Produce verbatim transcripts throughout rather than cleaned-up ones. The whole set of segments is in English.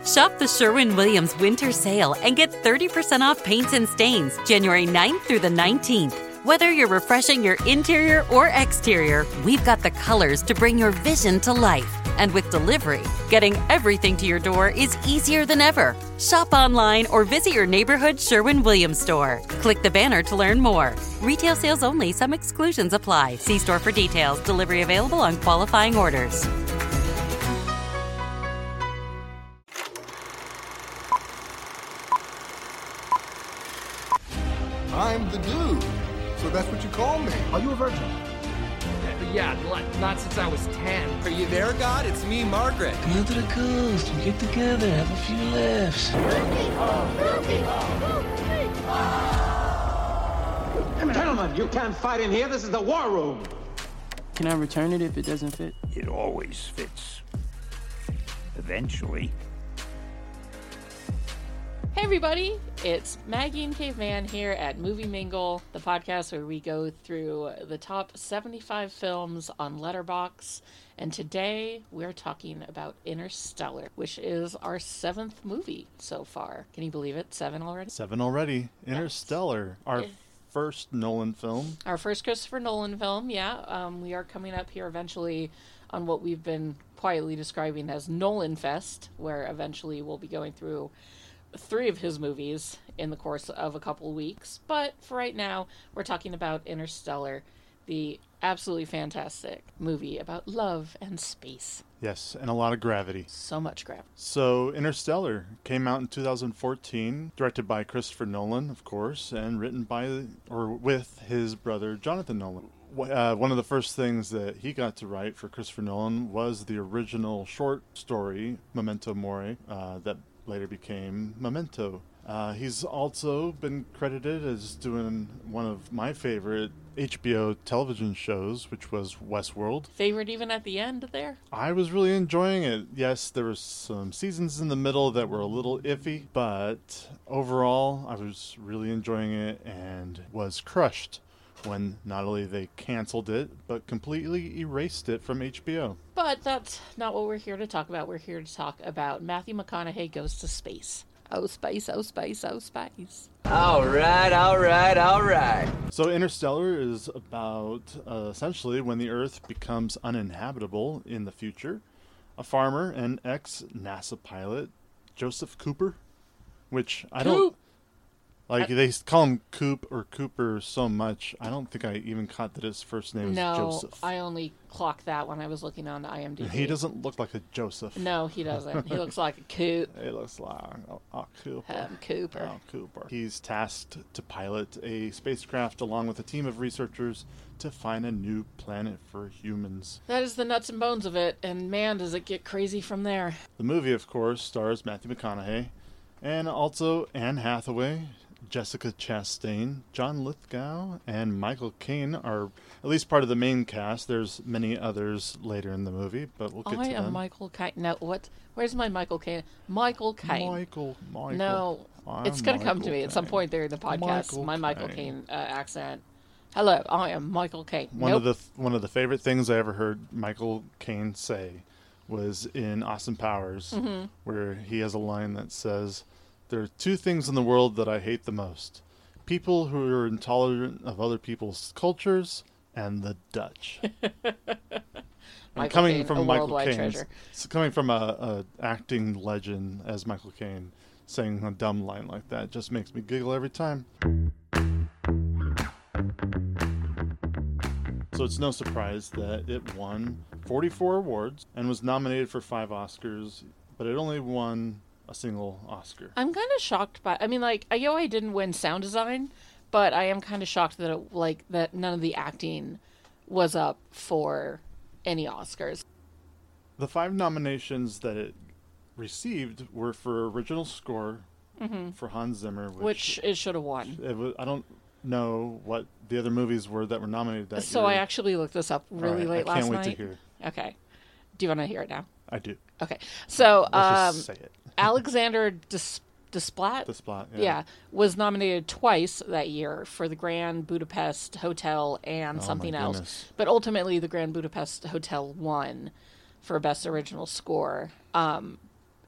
Shop the Sherwin-Williams Winter Sale and get thirty percent off paints and stains January ninth through the nineteenth. Whether you're refreshing your interior or exterior, we've got the colors to bring your vision to life. And with delivery, getting everything to your door is easier than ever. Shop online or visit your neighborhood Sherwin-Williams store. Click the banner to learn more. Retail sales only. Some exclusions apply. See store for details. Delivery available on qualifying orders. I'm the dude, so that's what you call me. Are you a virgin? Yeah, not since I was ten. Are you there, God? It's me, Margaret. Come out to the coast. We get together, have a few laughs. Gentlemen, you can't fight in here. This is the war room. Can I return it if it doesn't fit? It always fits. Eventually. Hey everybody, it's Maggie and Caveman here at Movie Mingle, the podcast where we go through the top seventy-five films on Letterboxd, and today we're talking about Interstellar, which is our seventh movie so far. Can you believe it? Seven already? Seven already. Interstellar, our it, first Nolan film. Our first Christopher Nolan film, yeah. Um, we are coming up here eventually on what we've been quietly describing as Nolan Fest, where eventually we'll be going through three of his movies in the course of a couple weeks, but for right now we're talking about Interstellar, the absolutely fantastic movie about love and space. Yes, and a lot of gravity. So much gravity. So Interstellar came out in two thousand fourteen, directed by Christopher Nolan, of course, and written by or with his brother Jonathan Nolan. Uh, one of the first things that he got to write for Christopher Nolan was the original short story Memento Mori uh, that later became Memento. Uh, he's also been credited as doing one of my favorite H B O television shows, which was Westworld. Favorite even at the end there? I was really enjoying it. Yes, there were some seasons in the middle that were a little iffy, but overall I was really enjoying it and was crushed when not only they canceled it, but completely erased it from H B O. But that's not what we're here to talk about. We're here to talk about Matthew McConaughey Goes to Space. Oh, space, oh, space, oh, space. All right, all right, all right. So Interstellar is about, uh, essentially, when the Earth becomes uninhabitable in the future. A farmer and ex-NASA pilot, Joseph Cooper, which I don't... Coop. Like, they call him Coop or Cooper so much, I don't think I even caught that his first name is no, Joseph. No, I only clocked that when I was looking on I M D B. He doesn't look like a Joseph. No, he doesn't. He looks like a Coop. He looks like a, a Cooper. Um, Cooper. Oh, Cooper. He's tasked to pilot a spacecraft along with a team of researchers to find a new planet for humans. That is the nuts and bones of it, and man, does it get crazy from there. The movie, of course, stars Matthew McConaughey, and also Anne Hathaway, Jessica Chastain, John Lithgow, and Michael Caine are at least part of the main cast. There's many others later in the movie, but we'll get I to them. am Michael Caine. No, what? Where's my Michael Caine? Michael Caine. Michael, Michael. No, I'm it's going to come to Michael me Caine. at some point during the podcast. Michael my Michael Caine. Caine uh, accent. Hello, I am Michael Caine. One nope. of the one of the favorite things I ever heard Michael Caine say was in Austin Powers, mm-hmm. where he has a line that says, "There are two things in the world that I hate the most. People who are intolerant of other people's cultures, and the Dutch." And coming Caine, from a Michael worldwide Caine, treasure. it's coming from a, a acting legend as Michael Caine, saying a dumb line like that just makes me giggle every time. So it's no surprise that it won forty-four awards and was nominated for five Oscars, but it only won a single Oscar. I'm kind of shocked by. I mean, like, I know I didn't win sound design, but I am kind of shocked that it, like that none of the acting was up for any Oscars. The five nominations that it received were for original score mm-hmm. for Hans Zimmer, which, which it should have won. It was, I don't know what the other movies were that were nominated that so year. I actually looked this up really right, late I can't last wait night. to hear. Okay. Do you want to hear it now? I do. Okay. So, Let's um, just say it. Alexander Des- Desplat, Desplat yeah. yeah, was nominated twice that year for the Grand Budapest Hotel and Oh, something my else. goodness. But ultimately, the Grand Budapest Hotel won for Best Original Score. Um,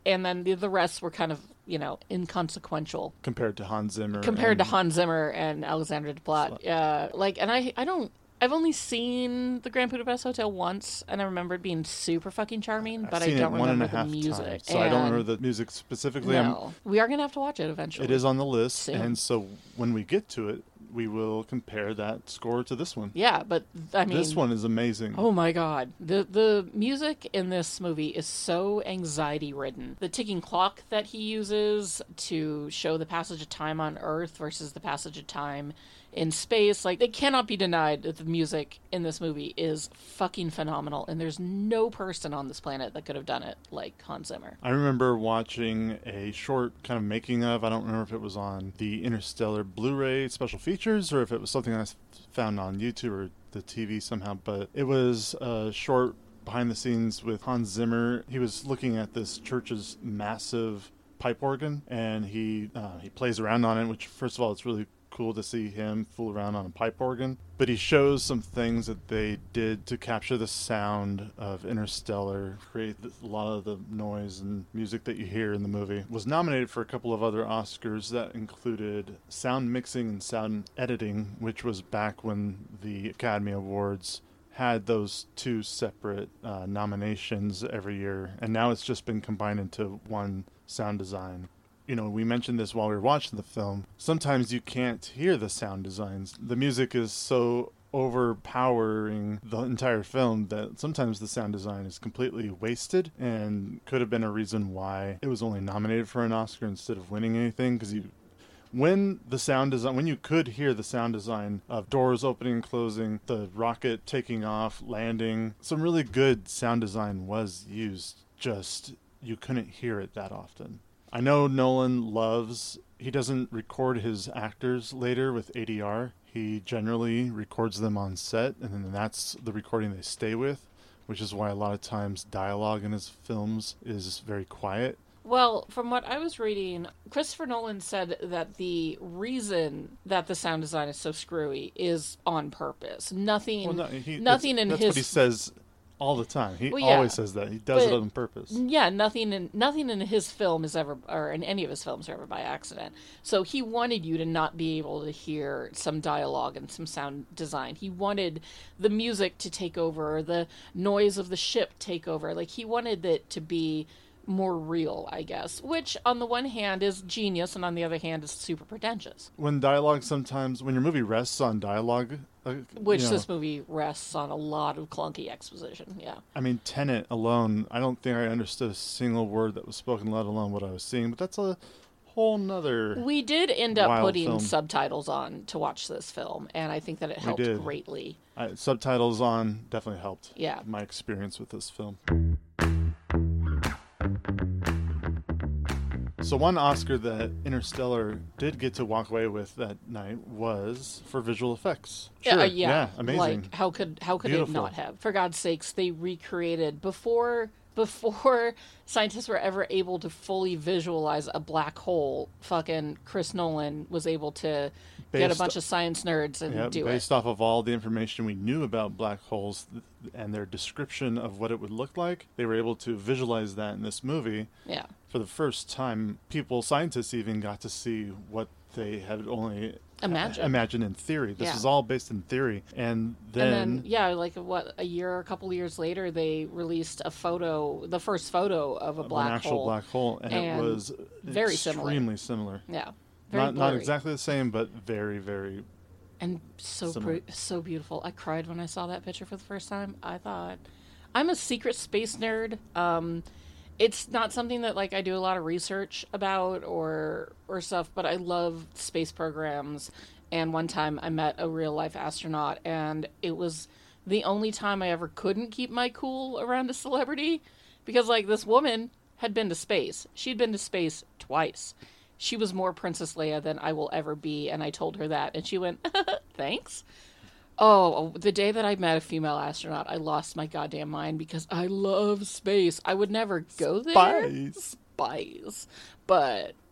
and then the, the rest were kind of, you know, inconsequential compared to Hans Zimmer. Compared and... to Hans Zimmer and Alexander Desplat. Yeah, uh, like, and I, I don't. I've only seen the Grand Budapest Hotel once, and I remember it being super fucking charming, but I don't remember the music. Times, so and I don't remember the music specifically. No, I'm, we are going to have to watch it eventually. It is on the list, soon. And so when we get to it, we will compare that score to this one. Yeah, but I mean... This one is amazing. Oh my god. The the music in this movie is so anxiety-ridden. The ticking clock that he uses to show the passage of time on Earth versus the passage of time in space, like, it cannot be denied that the music in this movie is fucking phenomenal, and there's no person on this planet that could have done it like Hans Zimmer. I remember watching a short kind of making of, I don't remember if it was on the Interstellar Blu-ray special features or if it was something I found on YouTube or the T V somehow, but it was a short behind the scenes with Hans Zimmer. He was looking at this church's massive pipe organ, and he uh, he plays around on it, which, first of all, it's really cool to see him fool around on a pipe organ, but he shows some things that they did to capture the sound of Interstellar, create a lot of the noise and music that you hear in the movie. Was nominated for a couple of other Oscars that included sound mixing and sound editing, which was back when the Academy Awards had those two separate uh, nominations every year, and now it's just been combined into one sound design. You know, we mentioned this while we were watching the film. Sometimes you can't hear the sound designs. The music is so overpowering the entire film that sometimes the sound design is completely wasted and could have been a reason why it was only nominated for an Oscar instead of winning anything. Because you, when the sound design, when you could hear the sound design of doors opening and closing, the rocket taking off, landing, some really good sound design was used. Just you couldn't hear it that often. I know Nolan loves, he doesn't record his actors later with A D R. He generally records them on set, and then that's the recording they stay with, which is why a lot of times dialogue in his films is very quiet. Well, from what I was reading, Christopher Nolan said that the reason that the sound design is so screwy is on purpose. Nothing, well, no, he, nothing in that's his... That's what he says all the time. He well, yeah, always says that. He does but, it on purpose. Yeah, nothing in nothing in his film is ever, or in any of his films, are ever by accident. So he wanted you to not be able to hear some dialogue and some sound design. He wanted the music to take over, the noise of the ship take over. Like, he wanted it to be more real, I guess, which on the one hand is genius and on the other hand is super pretentious. When dialogue sometimes, when your movie rests on dialogue, uh, which you know, this movie rests on a lot of clunky exposition, yeah. I mean, Tenet alone, I don't think I understood a single word that was spoken, let alone what I was seeing, but that's a whole nother We did end up putting film. subtitles on to watch this film, and I think that it helped greatly. I, subtitles on definitely helped yeah. my experience with this film. So one Oscar that Interstellar did get to walk away with that night was for visual effects. Sure. Yeah, uh, yeah. yeah, amazing. Like, how could how could Beautiful. it not have? For God's sakes, they recreated before before scientists were ever able to fully visualize a black hole. Fucking Chris Nolan was able to based, get a bunch of science nerds and yeah, do based it. Based off of all the information we knew about black holes and their description of what it would look like, they were able to visualize that in this movie. Yeah. For the first time, people, scientists even got to see what they had only Imagine. imagined in theory. This yeah. is all based in theory. And then... And then, yeah, like, what, a year, a couple of years later, they released a photo, the first photo of a of black an actual hole. black hole, and, and it was very extremely similar. similar. Yeah. Very not, not exactly the same, but very, very And so similar. Pre- so beautiful. I cried when I saw that picture for the first time. I thought, I'm a secret space nerd. Um... It's not something that, like, I do a lot of research about or or stuff, but I love space programs. And one time I met a real-life astronaut, and it was the only time I ever couldn't keep my cool around a celebrity. Because, like, this woman had been to space. She'd been to space twice. She was more Princess Leia than I will ever be, and I told her that. And she went, thanks. Oh, the day that I met a female astronaut, I lost my goddamn mind because I love space. I would never go there. Spice. Spice. But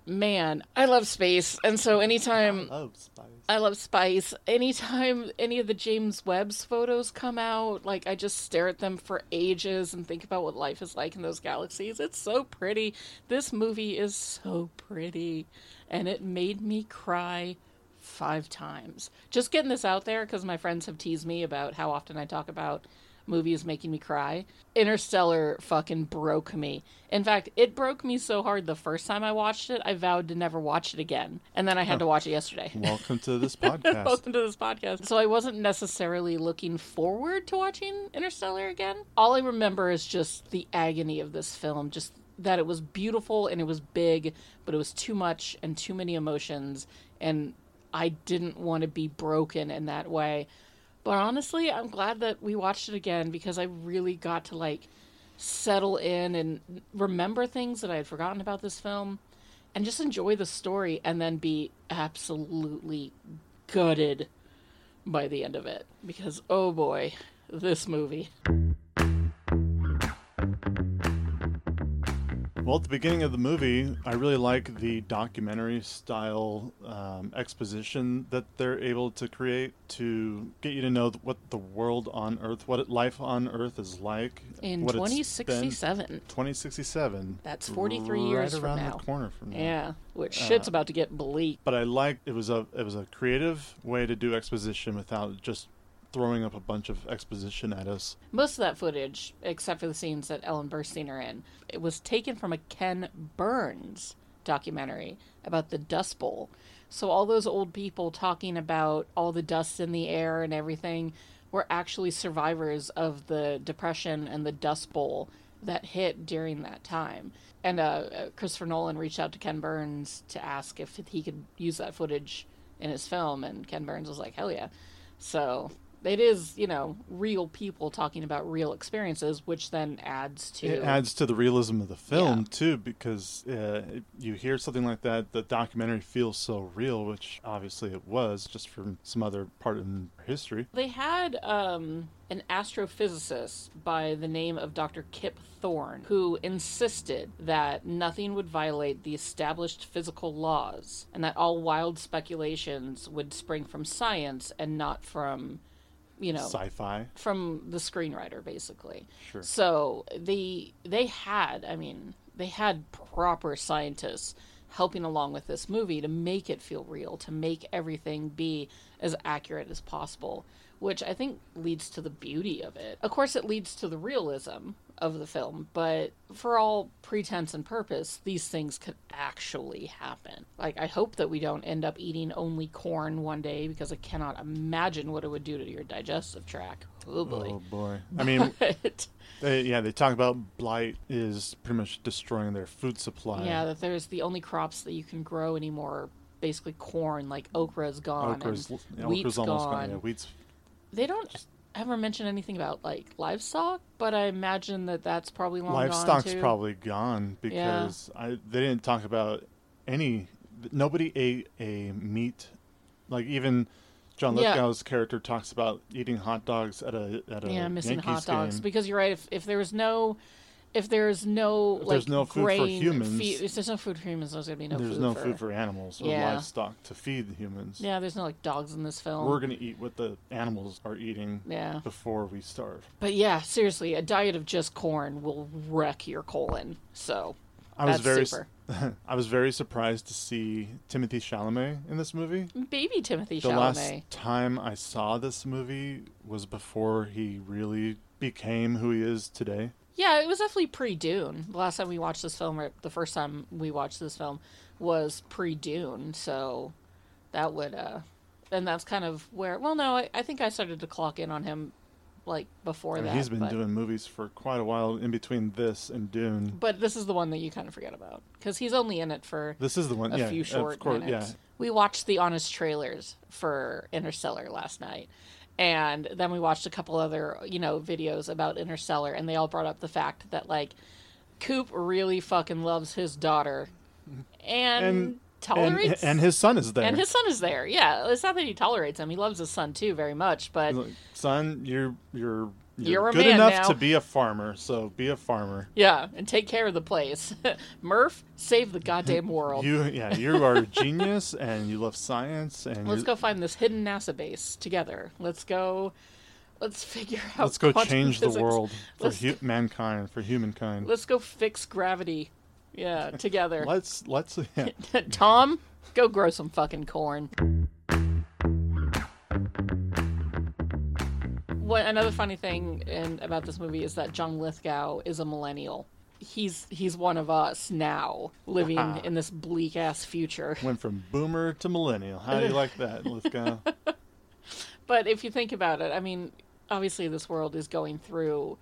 man, I love space. And so anytime... I love spice. I love spice. Anytime any of the James Webb's photos come out, like, I just stare at them for ages and think about what life is like in those galaxies. It's so pretty. This movie is so pretty. And it made me cry five times. Just getting this out there, because my friends have teased me about how often I talk about movies making me cry. Interstellar fucking broke me. In fact, it broke me so hard the first time I watched it, I vowed to never watch it again. And then I had oh. to watch it yesterday. Welcome to this podcast. Welcome to this podcast. So I wasn't necessarily looking forward to watching Interstellar again. All I remember is just the agony of this film. Just that it was beautiful and it was big, but it was too much and too many emotions. And I didn't want to be broken in that way. But honestly, I'm glad that we watched it again because I really got to, like, settle in and remember things that I had forgotten about this film and just enjoy the story and then be absolutely gutted by the end of it. Because, oh boy, this movie. Well, at the beginning of the movie, I really like the documentary-style um, exposition that they're able to create to get you to know what the world on Earth, what life on Earth is like. In twenty sixty-seven. twenty sixty-seven. That's forty-three years right around from now. the corner from now. Yeah, which shit's uh, about to get bleak. But I like it was a it was a creative way to do exposition without just throwing up a bunch of exposition at us. Most of that footage, except for the scenes that Ellen Burstyn are in, it was taken from a Ken Burns documentary about the Dust Bowl. So all those old people talking about all the dust in the air and everything were actually survivors of the Depression and the Dust Bowl that hit during that time. And uh, Christopher Nolan reached out to Ken Burns to ask if he could use that footage in his film, and Ken Burns was like, hell yeah. So it is, you know, real people talking about real experiences, which then adds to... It adds to the realism of the film, yeah. too, because uh, you hear something like that, the documentary feels so real, which obviously it was, just from some other part in history. They had um, an astrophysicist by the name of Doctor Kip Thorne, who insisted that nothing would violate the established physical laws, and that all wild speculations would spring from science and not from... you know, sci-fi from the screenwriter, basically. Sure. So they they had, I mean, they had proper scientists helping along with this movie to make it feel real, to make everything be as accurate as possible, which I think leads to the beauty of it. Of course, it leads to the realism of the film, but for all pretense and purpose, these things could actually happen. Like, I hope that we don't end up eating only corn one day, because I cannot imagine what it would do to your digestive tract. Oh boy. Oh boy. I mean, but, they, yeah, they talk about blight is pretty much destroying their food supply. Yeah, that there's the only crops that you can grow anymore, basically corn, like okra's gone, Okra's, and yeah, wheat's okra's almost gone. gone. Yeah, wheat's They don't... Just, ever mention anything about, like, livestock, but I imagine that that's probably long livestock's gone, too. probably gone, because yeah. I they didn't talk about any... Nobody ate a meat... Like, even John Lithgow's yeah. character talks about eating hot dogs at a at a Yeah, missing Yankees hot dogs. game. Because you're right, if, if there was no... If there's no, if like, there's no food grain, for humans, feed, if there's no food for humans, there's going to be no there's food no for... food for animals or yeah. livestock to feed the humans. Yeah, there's no, like, dogs in this film. We're going to eat what the animals are eating yeah. before we starve. But yeah, seriously, a diet of just corn will wreck your colon. So, I was that's very, super. I was very surprised to see Timothée Chalamet in this movie. Baby Timothée the Chalamet. The last time I saw this movie was before he really became who he is today. Yeah, it was definitely pre-Dune. The last time we watched this film, or the first time we watched this film, was pre-Dune. So that would, uh, and that's kind of where, well, no, I, I think I started to clock in on him, like, before I mean, that. He's been but, doing movies for quite a while in between this and Dune. But this is the one that you kind of forget about, because he's only in it for this is the one, a yeah, few short of course, minutes. Yeah. We watched the honest trailers for Interstellar last night. And then we watched a couple other, you know, videos about Interstellar, and they all brought up the fact that, like, Coop really fucking loves his daughter and, and tolerates... And, and his son is there. And his son is there, yeah. It's not that he tolerates him. He loves his son, too, very much, but... Like, son, you're you're You're, You're a good man enough now. to be a farmer, so be a farmer. Yeah, and take care of the place. Murph, save the goddamn world. You, yeah, you are a genius, and you love science, and Let's you're- go find this hidden NASA base together. Let's go. Let's figure out. Let's go quantum change the physics. world for Let's, hu- mankind, for humankind. let's go fix gravity. Yeah, together. Let's let's yeah. Tom, go grow some fucking corn. What another funny thing in, about this movie is that John Lithgow is a millennial. He's he's one of us now, living in this bleak ass future. Went from boomer to millennial. How do you like that, Lithgow? But if you think about it, I mean, obviously this world is going through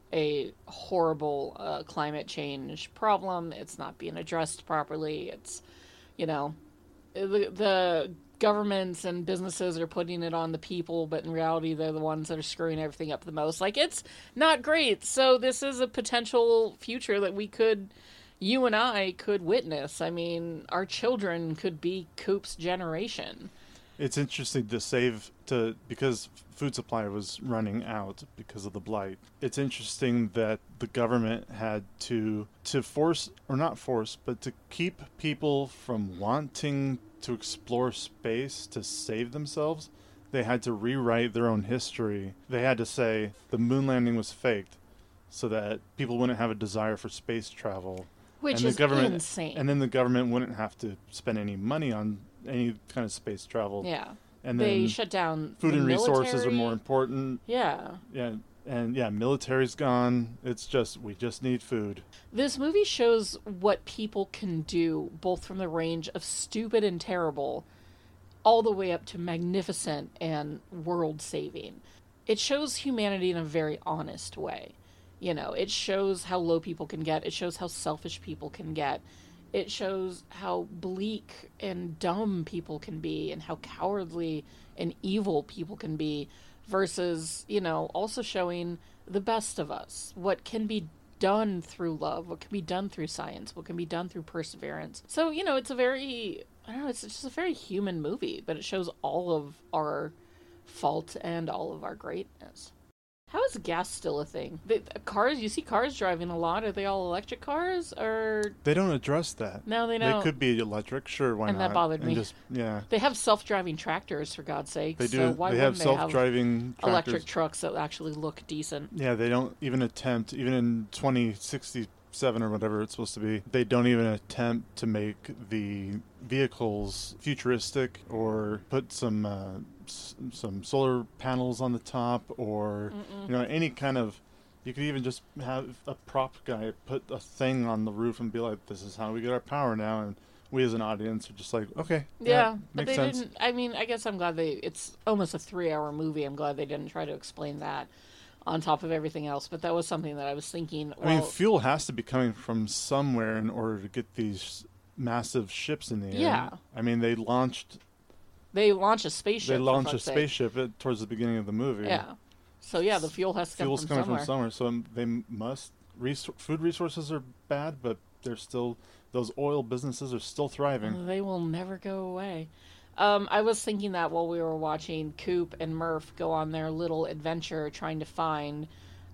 a horrible uh, climate change problem. It's not being addressed properly. It's, you know, the, the governments and businesses are putting it on the people, but in reality they're the ones that are screwing everything up the most. Like, it's not great. So this is a potential future that we could, you and I could witness. I mean, our children could be Coop's generation. It's interesting to save to because food supply was running out because of the blight. It's interesting that the government had to to force or not force, but to keep people from wanting to explore space to save themselves. They had to rewrite their own history. They had to say the moon landing was faked so that people wouldn't have a desire for space travel. Which and the is government, insane. And then the government wouldn't have to spend any money on any kind of space travel. Yeah. And they then shut down food the and resources are military. more important. Yeah. Yeah. And yeah, military's gone. It's just, we just need food. This movie shows what people can do, both from the range of stupid and terrible, all the way up to magnificent and world-saving. It shows humanity in a very honest way. You know, it shows how low people can get. It shows how selfish people can get. It shows how bleak and dumb people can be and how cowardly and evil people can be versus, you know, also showing the best of us. What can be done through love, what can be done through science, what can be done through perseverance. So, you know, it's a very, I don't know, it's just a very human movie, but it shows all of our fault and all of our greatness. How is gas still a thing? The, cars, you see cars driving a lot. Are they all electric cars or? They don't address that. No, they don't. They could be electric, sure, why and not? that bothered and me. Just, yeah. They have self-driving tractors, for God's sake. They do. So why they have wouldn't self-driving they have electric tractors. trucks that actually look decent? Yeah, they don't even attempt, even in twenty sixty-seven or whatever it's supposed to be, they don't even attempt to make the vehicles futuristic or put some uh, s- some solar panels on the top or Mm-mm. you know any kind of. You could even just have a prop guy put a thing on the roof and be like, "This is how we get our power now," and we as an audience are just like, "Okay, Yeah, yeah but makes they sense." didn't. I mean, I guess I'm glad they. It's almost a three-hour movie. I'm glad they didn't try to explain that on top of everything else. But that was something that I was thinking. I mean, well, fuel has to be coming from somewhere in order to get these massive ships in the air. Yeah. I mean, they launched. They launched a spaceship. They for launched a fuck's sake. spaceship at, towards the beginning of the movie. Yeah. So yeah, the fuel has to come Fuel's from coming somewhere. from somewhere, so um, they must. Res- food resources are bad, but they're still. Those oil businesses are still thriving. They will never go away. Um, I was thinking that while we were watching Coop and Murph go on their little adventure trying to find.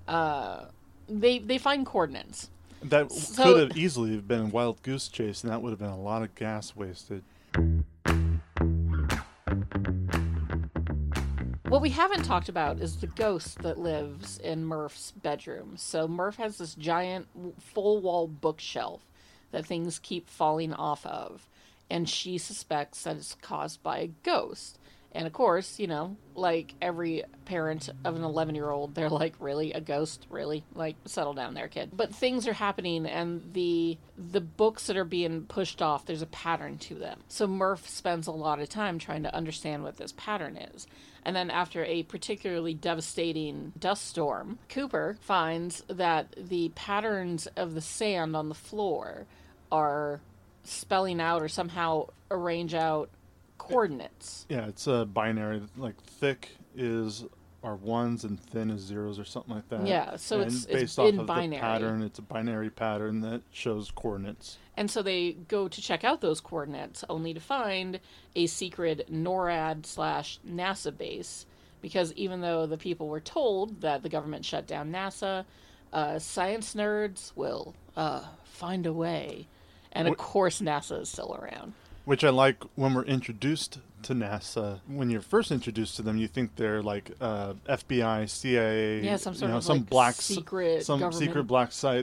Uh, they they find coordinates. That So- could have easily been a wild goose chase, and that would have been a lot of gas wasted. What we haven't talked about is the ghost that lives in Murph's bedroom. So Murph has this giant full wall bookshelf that things keep falling off of, and she suspects that it's caused by a ghost. And of course, you know, like every parent of an eleven-year-old, they're like, really? A ghost? Really? Like, settle down there, kid. But things are happening, and the the books that are being pushed off, there's a pattern to them. So Murph spends a lot of time trying to understand what this pattern is. And then after a particularly devastating dust storm, Cooper finds that the patterns of the sand on the floor are spelling out or somehow arrange out coordinates. Yeah, it's a binary. Like thick is are ones and thin is zeros or something like that. Yeah, so and it's- based it's off in of binary. the pattern. It's a binary pattern that shows coordinates. And so they go to check out those coordinates, only to find a secret NORAD slash NASA base Because even though the people were told that the government shut down NASA, uh, science nerds will uh, find a way. And of course NASA is still around. Which I like when we're introduced to NASA. When you're first introduced to them, you think they're like uh, F B I, C I A, yeah, some sort you know, of some like black secret some government. secret black site.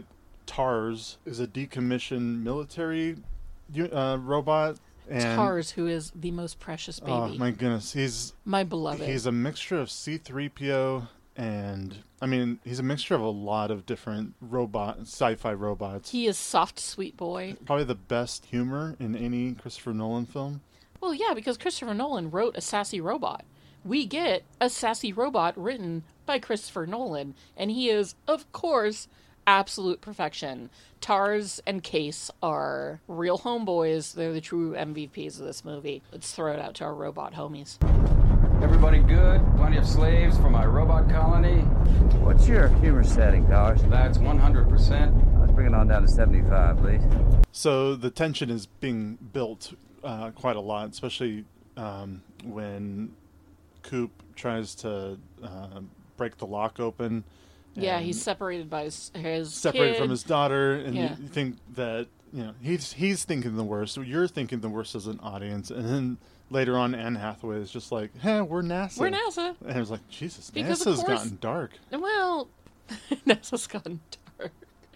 TARS is a decommissioned military uh, robot. And TARS, who is the most precious baby. Oh my goodness, he's my beloved. He's a mixture of C three P O and I mean, he's a mixture of a lot of different robot, sci-fi robots. He is soft, sweet boy. Probably the best humor in any Christopher Nolan film. Well, yeah, because Christopher Nolan wrote a sassy robot. We get a sassy robot written by Christopher Nolan, and he is, of course, absolute perfection. TARS and Case are real homeboys. They're the true M V Ps of this movie. Let's throw it out to our robot homies. Everybody good? Plenty of slaves for my robot colony? What's your humor setting, Tars? That's one hundred percent. Let's bring it on down to seventy-five, please. So the tension is being built uh, quite a lot, especially um, when Coop tries to uh, break the lock open. Yeah, he's separated by his, his separated kid. from his daughter, and yeah. you think that you know he's he's thinking the worst. So you're thinking the worst as an audience, and then later on, Anne Hathaway is just like, "Hey, we're NASA. We're NASA." And I was like, "Jesus, because NASA's course, gotten dark." Well, NASA's gotten dark.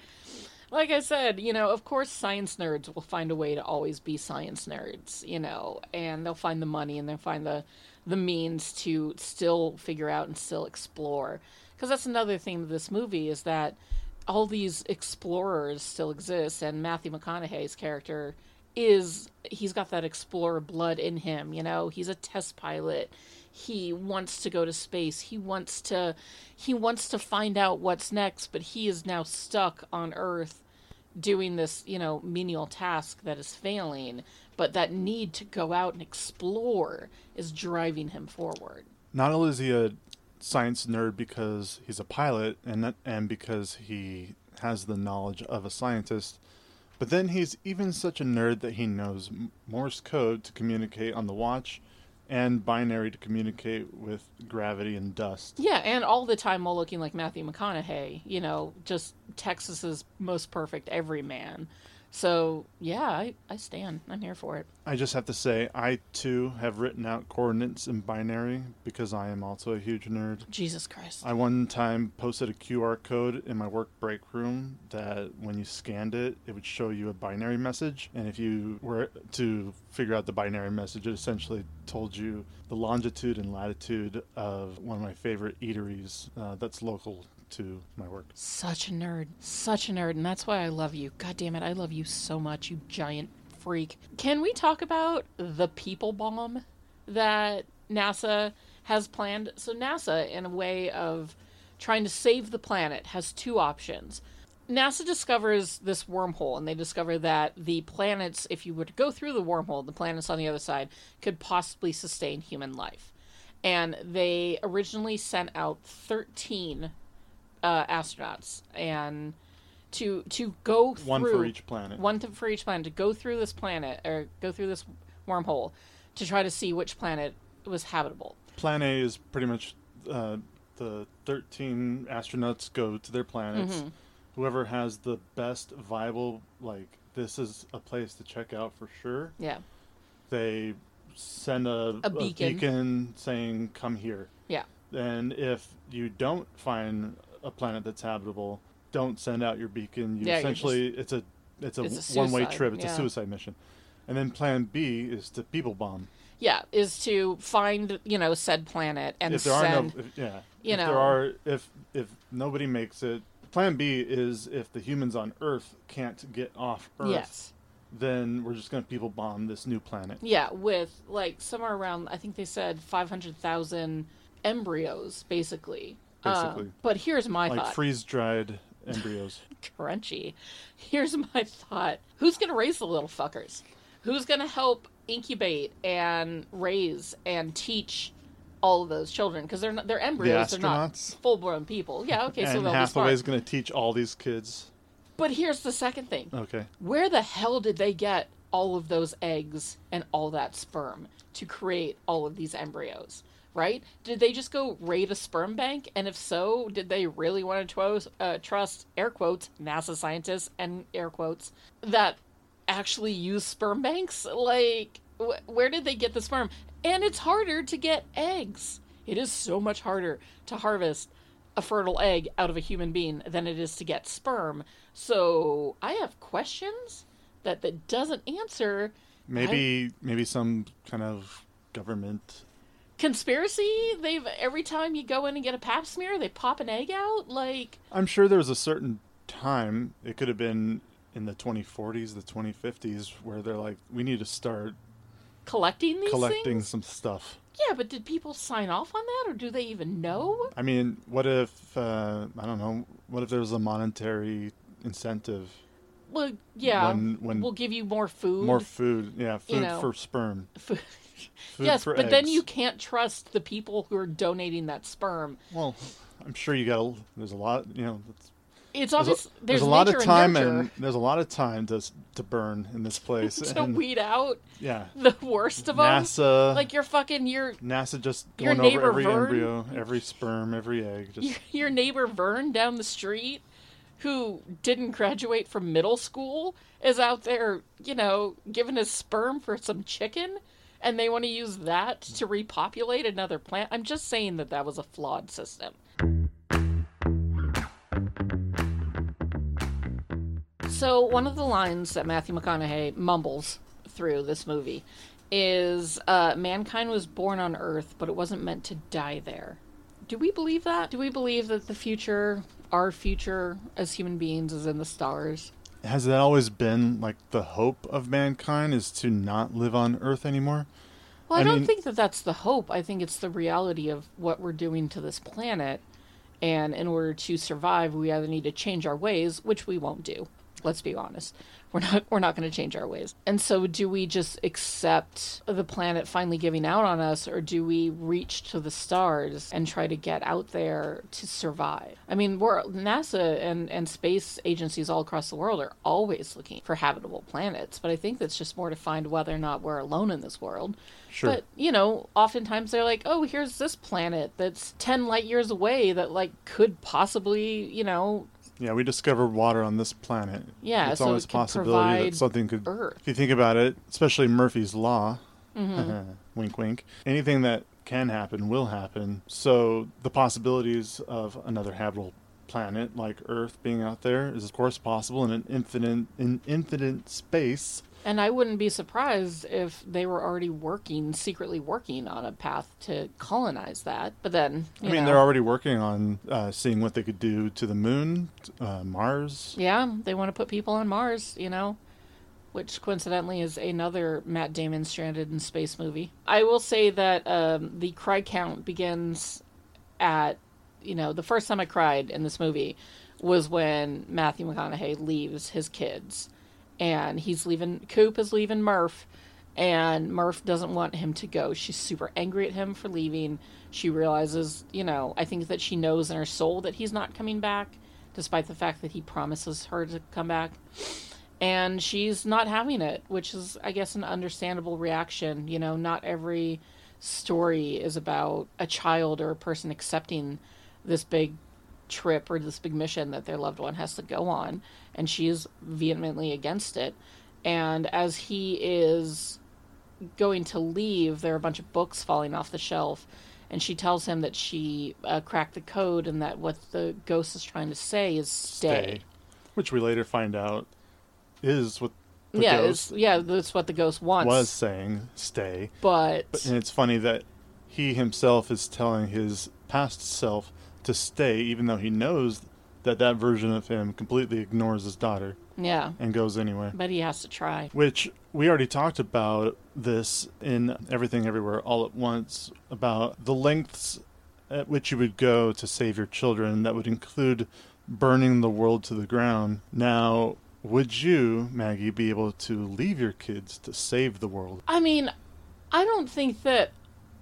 Like I said, you know, of course, science nerds will find a way to always be science nerds, you know, and they'll find the money and they'll find the the means to still figure out and still explore. Because that's another thing of this movie is that all these explorers still exist, and Matthew McConaughey's character is, he's got that explorer blood in him, you know? He's a test pilot. He wants to go to space. He wants to, he wants to find out what's next, but he is now stuck on Earth doing this, you know, menial task that is failing, but that need to go out and explore is driving him forward. Not only is he a science nerd because he's a pilot and that, and because he has the knowledge of a scientist, but then he's even such a nerd that he knows Morse code to communicate on the watch and binary to communicate with gravity and dust. Yeah, and all the time while looking like Matthew McConaughey, you know, just Texas's most perfect everyman. So, yeah, I, I stand. I'm here for it. I just have to say, I, too, have written out coordinates in binary because I am also a huge nerd. Jesus Christ. I one time posted a Q R code in my work break room that when you scanned it, it would show you a binary message. And if you were to figure out the binary message, it essentially told you the longitude and latitude of one of my favorite eateries uh, that's local to my work. Such a nerd. Such a nerd. And that's why I love you. God damn it. I love you so much, you giant freak. Can we talk about the people bomb that NASA has planned? So NASA, in a way of trying to save the planet, has two options. NASA discovers this wormhole, and they discover that the planets, if you were to go through the wormhole, the planets on the other side, could possibly sustain human life. And they originally sent out thirteen Uh, astronauts and to to go through one for each planet one to, for each planet to go through this planet or go through this wormhole to try to see which planet was habitable. Plan A is pretty much uh, the thirteen astronauts go to their planets. Mm-hmm. Whoever has the best viable, like, this is a place to check out for sure. Yeah. They send a, a, beacon. a beacon saying, come here. Yeah. And if you don't find a planet that's habitable, don't send out your beacon. You yeah, essentially, just, it's a it's a, it's a one-way trip. It's yeah. a suicide mission. And then plan B is to people bomb. Yeah, is to find, you know, said planet and if there send, are no, if, yeah, you if know, there are, if if nobody makes it, plan B is if the humans on Earth can't get off Earth, yes. then we're just going to people bomb this new planet. Yeah, with like somewhere around, I think they said five hundred thousand embryos, basically. Basically. Uh, but here's my like thought. Like freeze-dried embryos. Crunchy. Here's my thought. Who's going to raise the little fuckers? Who's going to help incubate and raise and teach all of those children? Because they're not, they're embryos. The they're not full-blown people. Yeah, okay, and so they'll Hathaway's going to teach all these kids. But here's the second thing. Okay. Where the hell did they get all of those eggs and all that sperm to create all of these embryos? right? Did they just go raid a sperm bank? And if so, did they really want to tro- uh, trust, air quotes, NASA scientists, and air quotes, that actually use sperm banks? Like, wh- where did they get the sperm? And it's harder to get eggs. It is so much harder to harvest a fertile egg out of a human being than it is to get sperm. So I have questions that that doesn't answer. Maybe I, maybe some kind of government conspiracy. They've every time you go in and get a pap smear, they pop an egg out. Like, I'm sure there was a certain time, it could have been in the twenty forties, the twenty fifties, where they're like, we need to start collecting these collecting things? some stuff. Yeah, but did people sign off on that, or do they even know? I mean, what if, uh, I don't know, what if there was a monetary incentive? Well, yeah, when, when we'll give you more food. More food, yeah, food you know, for sperm. Food. Food yes, for but eggs. then you can't trust the people who are donating that sperm. Well, I'm sure you got a, there's a lot, you know, it's, It's obvious. There's a, There's, there's a lot of time and, and there's a lot of time to to burn in this place to and, weed out yeah, the worst of NASA, them. Like your fucking your NASA just your going over neighbor every Vern, embryo, every sperm, every egg. Just your, your neighbor Vern down the street, who didn't graduate from middle school, is out there, you know, giving his sperm for some chicken, and they want to use that to repopulate another planet. I'm just saying that that was a flawed system. So one of the lines that Matthew McConaughey mumbles through this movie is, uh, mankind was born on Earth, but it wasn't meant to die there. Do we believe that? Do we believe that the future, our future as human beings, is in the stars? Has that always been like the hope of mankind, is to not live on Earth anymore? Well, I, I don't mean, think that that's the hope. I think it's the reality of what we're doing to this planet. And in order to survive, we either need to change our ways, which we won't do. Let's be honest. We're not we're not going to change our ways. And so do we just accept the planet finally giving out on us, or do we reach to the stars and try to get out there to survive? I mean, we're NASA and, and space agencies all across the world are always looking for habitable planets, but I think that's just more to find whether or not we're alone in this world. Sure. But, you know, oftentimes they're like, oh, here's this planet that's ten light years away that, like, could possibly, you know... Yeah, we discovered water on this planet. Yeah, it's so always it a could possibility that something could... Earth. If you think about it, especially Murphy's Law, Mm-hmm. wink, wink, anything that can happen will happen. So the possibilities of another habitable planet like Earth being out there is, of course, possible in an infinite, in infinite space. And I wouldn't be surprised if they were already working, secretly working on a path to colonize that. But then, you I mean, know, they're already working on uh, seeing what they could do to the moon, uh, Mars. Yeah, they want to put people on Mars, you know, which coincidentally is another Matt Damon stranded in space movie. I will say that um, the cry count begins at, you know, the first time I cried in this movie was when Matthew McConaughey leaves his kids. And he's leaving, Coop is leaving Murph, and Murph doesn't want him to go. She's super angry at him for leaving. She realizes, you know, I think that she knows in her soul that he's not coming back, despite the fact that he promises her to come back. And she's not having it, which is, I guess, an understandable reaction. You know, not every story is about a child or a person accepting this big trip or this big mission that their loved one has to go on, and she is vehemently against it. And as he is going to leave, there are a bunch of books falling off the shelf, and she tells him that she uh, cracked the code and that what the ghost is trying to say is stay, Stay. Which we later find out is what the yeah ghost it's, yeah that's what the ghost wants, was saying, stay. but, but and it's funny that he himself is telling his past self to stay, even though he knows that that version of him completely ignores his daughter. Yeah. And goes anyway. But he has to try. Which, we already talked about this in Everything Everywhere All at Once, about the lengths at which you would go to save your children. That would include burning the world to the ground. Now, would you, Maggie, be able to leave your kids to save the world? I mean, I don't think that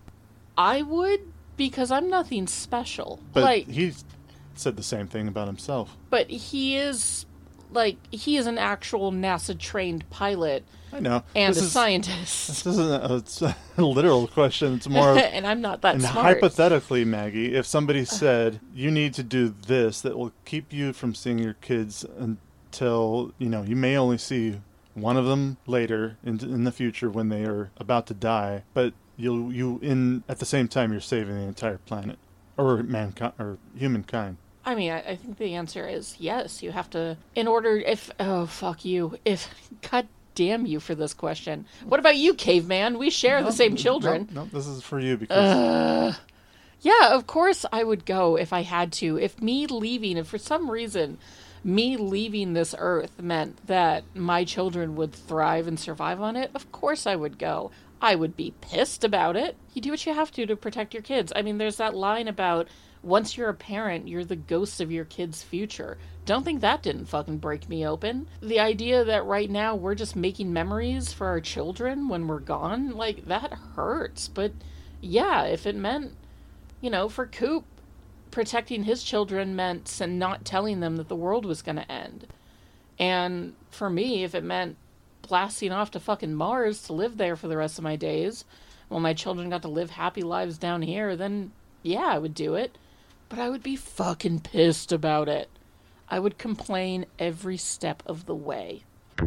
I would, because I'm nothing special. But like, he said the same thing about himself. But he is Like, he is an actual NASA-trained pilot. I know. And this a is, scientist. This isn't a, it's a literal question. It's more of... and I'm not that and smart. Hypothetically, Maggie, if somebody said, you need to do this that will keep you from seeing your kids until, you know, you may only see one of them later in, in the future when they are about to die, but you'll, you, in at the same time, you're saving the entire planet. Or mankind, or humankind. I mean, I, I think the answer is yes. You have to, in order, if, oh, fuck you. If, God damn you for this question. What about you, caveman? We share no, the same children. No, no, this is for you because... Uh, yeah, of course I would go if I had to. If me leaving, if for some reason me leaving this earth meant that my children would thrive and survive on it, of course I would go. I would be pissed about it. You do what you have to to protect your kids. I mean, there's that line about once you're a parent, you're the ghost of your kid's future. Don't think that didn't fucking break me open. The idea that right now we're just making memories for our children when we're gone, like, that hurts. But yeah, if it meant, you know, for Coop, protecting his children meant not telling them that the world was going to end. And for me, if it meant blasting off to fucking Mars to live there for the rest of my days while my children got to live happy lives down here, then yeah, I would do it. But I would be fucking pissed about it. I would complain every step of the way.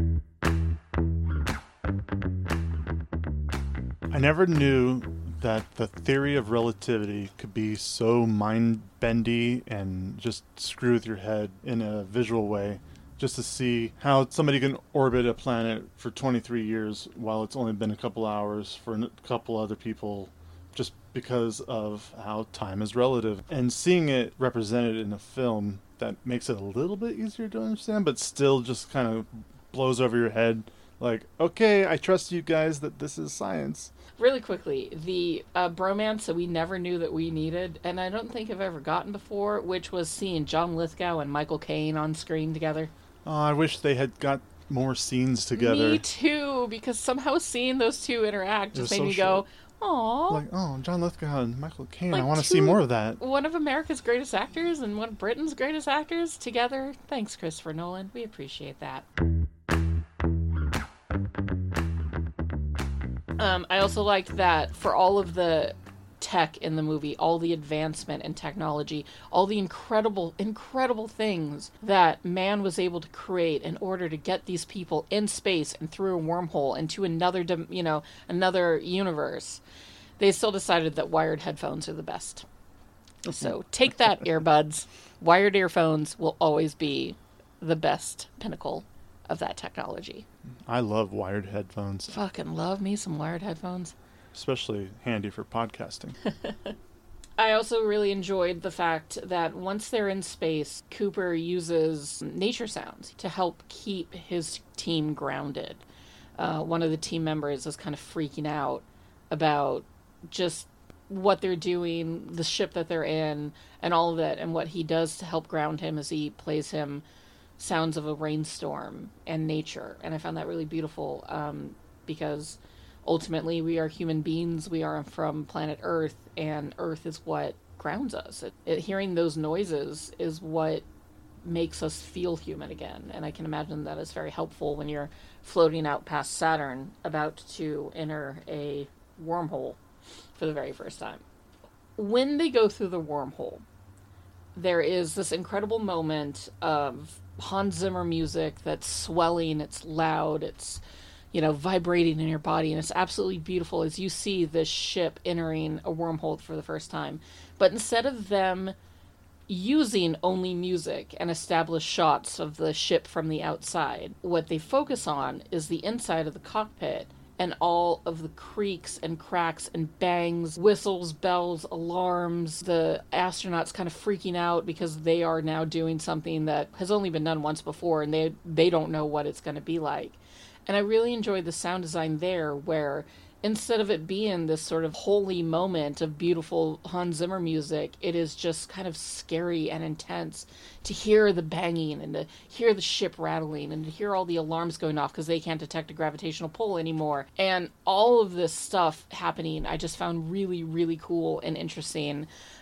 I never knew that the theory of relativity could be so mind-bendy and just screw with your head in a visual way. Just to see how somebody can orbit a planet for twenty-three years while it's only been a couple hours for a couple other people, just because of how time is relative. And seeing it represented in a film that makes it a little bit easier to understand, but still just kind of blows over your head. Like, okay, I trust you guys that this is science. Really quickly, the uh, bromance that we never knew that we needed, and I don't think I've ever gotten before, which was seeing John Lithgow and Michael Caine on screen together. Oh, I wish they had got more scenes together. Me too, because somehow seeing those two interact just made so me short. go, aww. Like, oh, John Lithgow and Michael Caine, like I want to see more of that. One of America's greatest actors and one of Britain's greatest actors together. Thanks, Christopher Nolan. We appreciate that. Um, I also liked that for all of the tech in the movie, all the advancement in technology, all the incredible, incredible things that man was able to create in order to get these people in space and through a wormhole into another, you know, another universe, they still decided that wired headphones are the best. So take that, earbuds. Wired earphones will always be the best pinnacle of that technology. I love wired headphones. Fucking love me some wired headphones. Especially handy for podcasting. I also really enjoyed the fact that once they're in space, Cooper uses nature sounds to help keep his team grounded. Uh, one of the team members is kind of freaking out about just what they're doing, the ship that they're in, and all of it, and what he does to help ground him as he plays him sounds of a rainstorm and nature. And I found that really beautiful um, because ultimately we are human beings. We are from planet Earth, and Earth is what grounds us. It, it, hearing those noises is what makes us feel human again. And I can imagine that is very helpful when you're floating out past Saturn, about to enter a wormhole for the very first time. When they go through the wormhole, there is this incredible moment of Hans Zimmer music that's swelling, it's loud, it's, you know, vibrating in your body, and it's absolutely beautiful as you see this ship entering a wormhole for the first time. But instead of them using only music and established shots of the ship from the outside, what they focus on is the inside of the cockpit and all of the creaks and cracks and bangs, whistles, bells, alarms, the astronauts kind of freaking out because they are now doing something that has only been done once before, and they they don't know what it's going to be like. And I really enjoyed the sound design there, where instead of it being this sort of holy moment of beautiful Hans Zimmer music, it is just kind of scary and intense to hear the banging and to hear the ship rattling and to hear all the alarms going off because they can't detect a gravitational pull anymore. And all of this stuff happening, I just found really, really cool and interesting.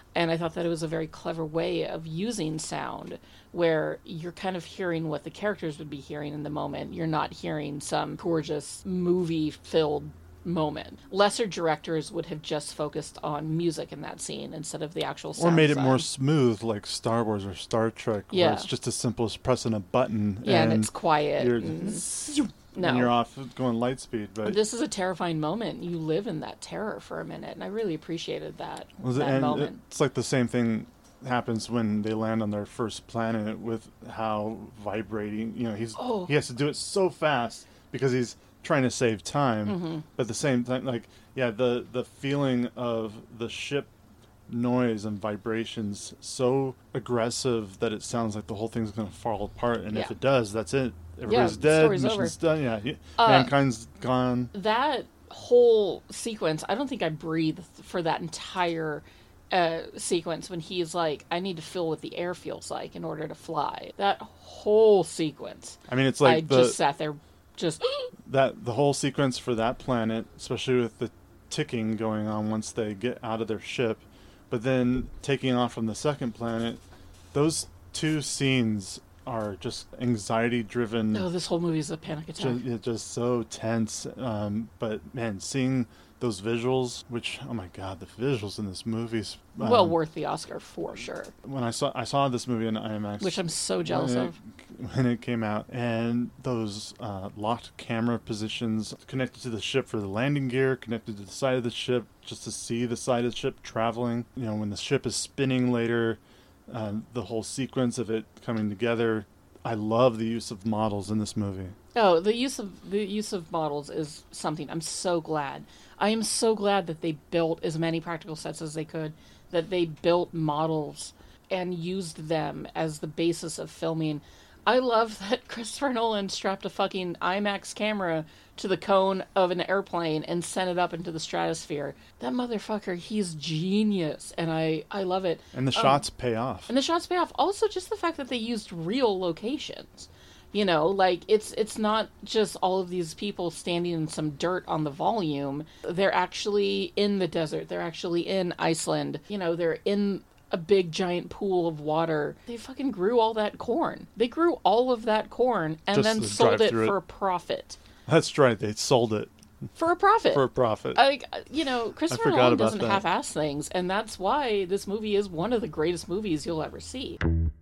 And I thought that it was a very clever way of using sound, where you're kind of hearing what the characters would be hearing in the moment. You're not hearing some gorgeous movie-filled moment. Lesser directors would have just focused on music in that scene instead of the actual sound Or made design. it more smooth, like Star Wars or Star Trek, Yeah. where it's just as simple as pressing a button. Yeah, and, and it's quiet. You're, and... No. And you're off going light speed. But this is a terrifying moment. You live in that terror for a minute, and I really appreciated that, was that it, and moment. It's like the same thing happens when they land on their first planet with how vibrating, you know, he's Oh. he has to do it so fast because he's trying to save time. Mm-hmm. But at the same time, like, yeah, the, the feeling of the ship noise and vibrations so aggressive that it sounds like the whole thing's going to fall apart. And Yeah. if it does, that's it. Everybody's the dead. story's Mission's over. done. Yeah, he- Uh, mankind's gone. That whole sequence, I don't think I breathed for that entire uh, sequence when he's like, I need to feel what the air feels like in order to fly. That whole sequence. I mean, it's like I the, just sat there, just... that the whole sequence for that planet, especially with the ticking going on once they get out of their ship, but then taking off from the second planet, those two scenes are just anxiety-driven. Oh, this whole movie is a panic attack. Just, it's just so tense. Um, but man, seeing those visuals, which oh my god, the visuals in this movie's um, well worth the Oscar for sure. When I saw I saw this movie in IMAX, Which I'm so jealous when it, of. when it came out, and those uh, locked camera positions connected to the ship for the landing gear, connected to the side of the ship, just to see the side of the ship traveling. You know, when the ship is spinning later. Uh, the whole sequence of it coming together. I love the use of models in this movie. Oh, the use of the use of models is something I'm so glad. I am so glad that they built as many practical sets as they could, that they built models and used them as the basis of filming. I love that Christopher Nolan strapped a fucking IMAX camera to the cone of an airplane and sent it up into the stratosphere. That motherfucker, he's genius, and I, I love it. And the Um, shots pay off. And the shots pay off. Also, just the fact that they used real locations. You know, like, it's it's not just all of these people standing in some dirt on the volume. They're actually in the desert. They're actually in Iceland. You know, they're in a big giant pool of water. They fucking grew all that corn. They grew all of that corn and Just then to sold drive it through for it. a profit. That's right, they sold it. For a profit. For a profit. Like, you know, Christopher forgot Nolan about doesn't that. half-ass things, and that's why this movie is one of the greatest movies you'll ever see.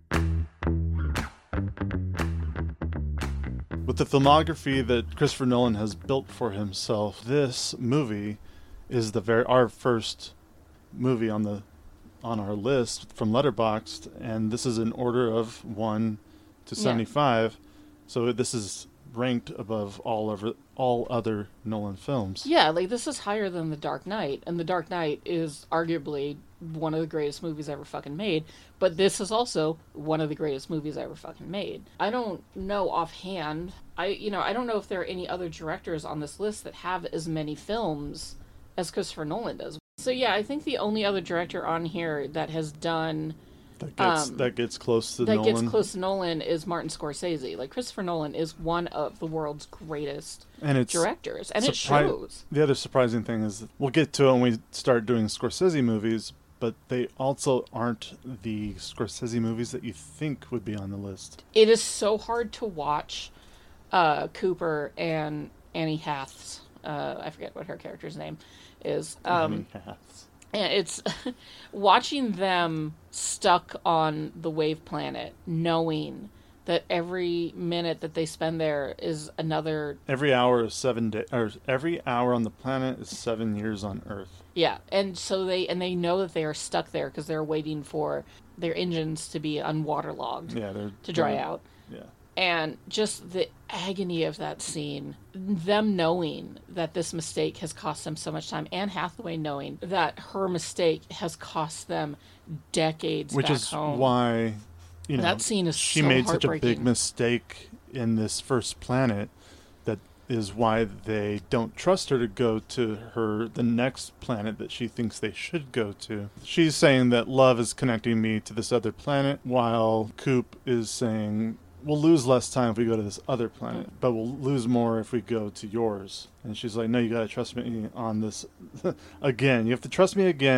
With the filmography that Christopher Nolan has built for himself, this movie is the very our first movie on the on our list from Letterboxd, and this is in order of one to Yeah. seventy-five. So this is ranked above all over all other Nolan films. Yeah, like, this is higher than The Dark Knight, and The Dark Knight is arguably one of the greatest movies ever fucking made, but this is also one of the greatest movies ever fucking made. I don't know offhand, I, you know, I don't know if there are any other directors on this list that have as many films as Christopher Nolan does. So yeah, I think the only other director on here that has done... That gets Um, that gets close to that Nolan. gets close to Nolan is Martin Scorsese. Like, Christopher Nolan is one of the world's greatest and it's directors, and it surpri- shows. The other surprising thing is that we'll get to it when we start doing Scorsese movies, but they also aren't the Scorsese movies that you think would be on the list. It is so hard to watch uh, Cooper and Annie Hath's. Uh, I forget what her character's name is. Um, Annie Hath's. And it's watching them stuck on the wave planet, knowing that every minute that they spend there is another... Every hour is seven days, or every hour on the planet is seven years on Earth. Yeah, and so they and they know that they are stuck there because they're waiting for their engines to be unwaterlogged. Yeah, they're to dry they're- out. Yeah. And just the agony of that scene, them knowing that this mistake has cost them so much time, Anne Hathaway knowing that her mistake has cost them decades Which back is home. why, you know, That scene is she so made such a big heartbreaking. mistake in this first planet. That is why they don't trust her to go to her the next planet that she thinks they should go to. She's saying that love is connecting me to this other planet, while Coop is saying we'll lose less time if we go to this other planet, but we'll lose more if we go to yours. And she's like, no, you gotta trust me on this again. You have to trust me again,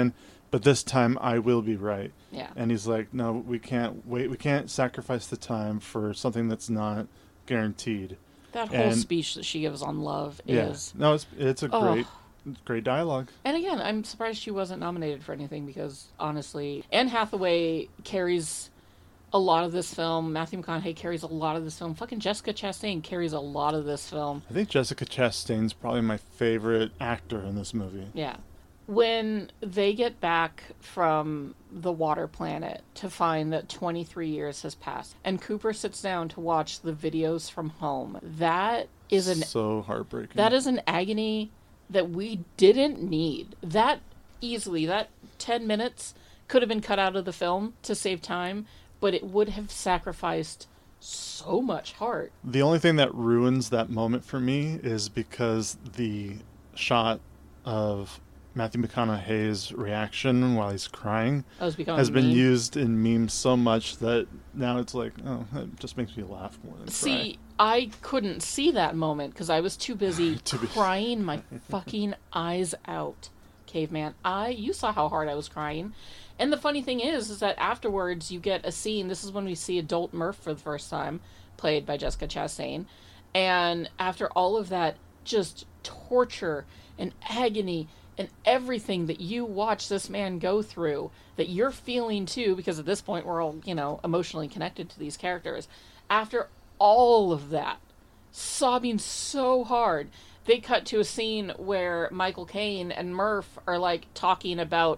but this time I will be right. Yeah. And he's like, no, we can't wait. We can't sacrifice the time for something that's not guaranteed. That whole and, speech that she gives on love yeah. is... No, it's, it's a oh. great, great dialogue. And again, I'm surprised she wasn't nominated for anything because, honestly, Anne Hathaway carries a lot of this film. Matthew McConaughey carries a lot of this film. Fucking Jessica Chastain carries a lot of this film. I think Jessica Chastain's probably my favorite actor in this movie. Yeah. When they get back from the water planet to find that twenty-three years has passed, and Cooper sits down to watch the videos from home, that is an so heartbreaking. That is an agony that we didn't need. That easily, that ten minutes could have been cut out of the film to save time, but it would have sacrificed so much heart. The only thing that ruins that moment for me is because the shot of Matthew McConaughey's reaction while he's crying oh, has been meme. used in memes so much that now it's like, oh, it just makes me laugh more than see, cry. I couldn't see that moment because I was too busy too crying be- my fucking eyes out, caveman. I, you saw how hard I was crying. And the funny thing is, is that afterwards you get a scene, this is when we see adult Murph for the first time, played by Jessica Chastain. And after all of that just torture and agony and everything that you watch this man go through, that you're feeling too, because at this point we're all, you know, emotionally connected to these characters. After all of that, sobbing so hard, they cut to a scene where Michael Caine and Murph are like talking about,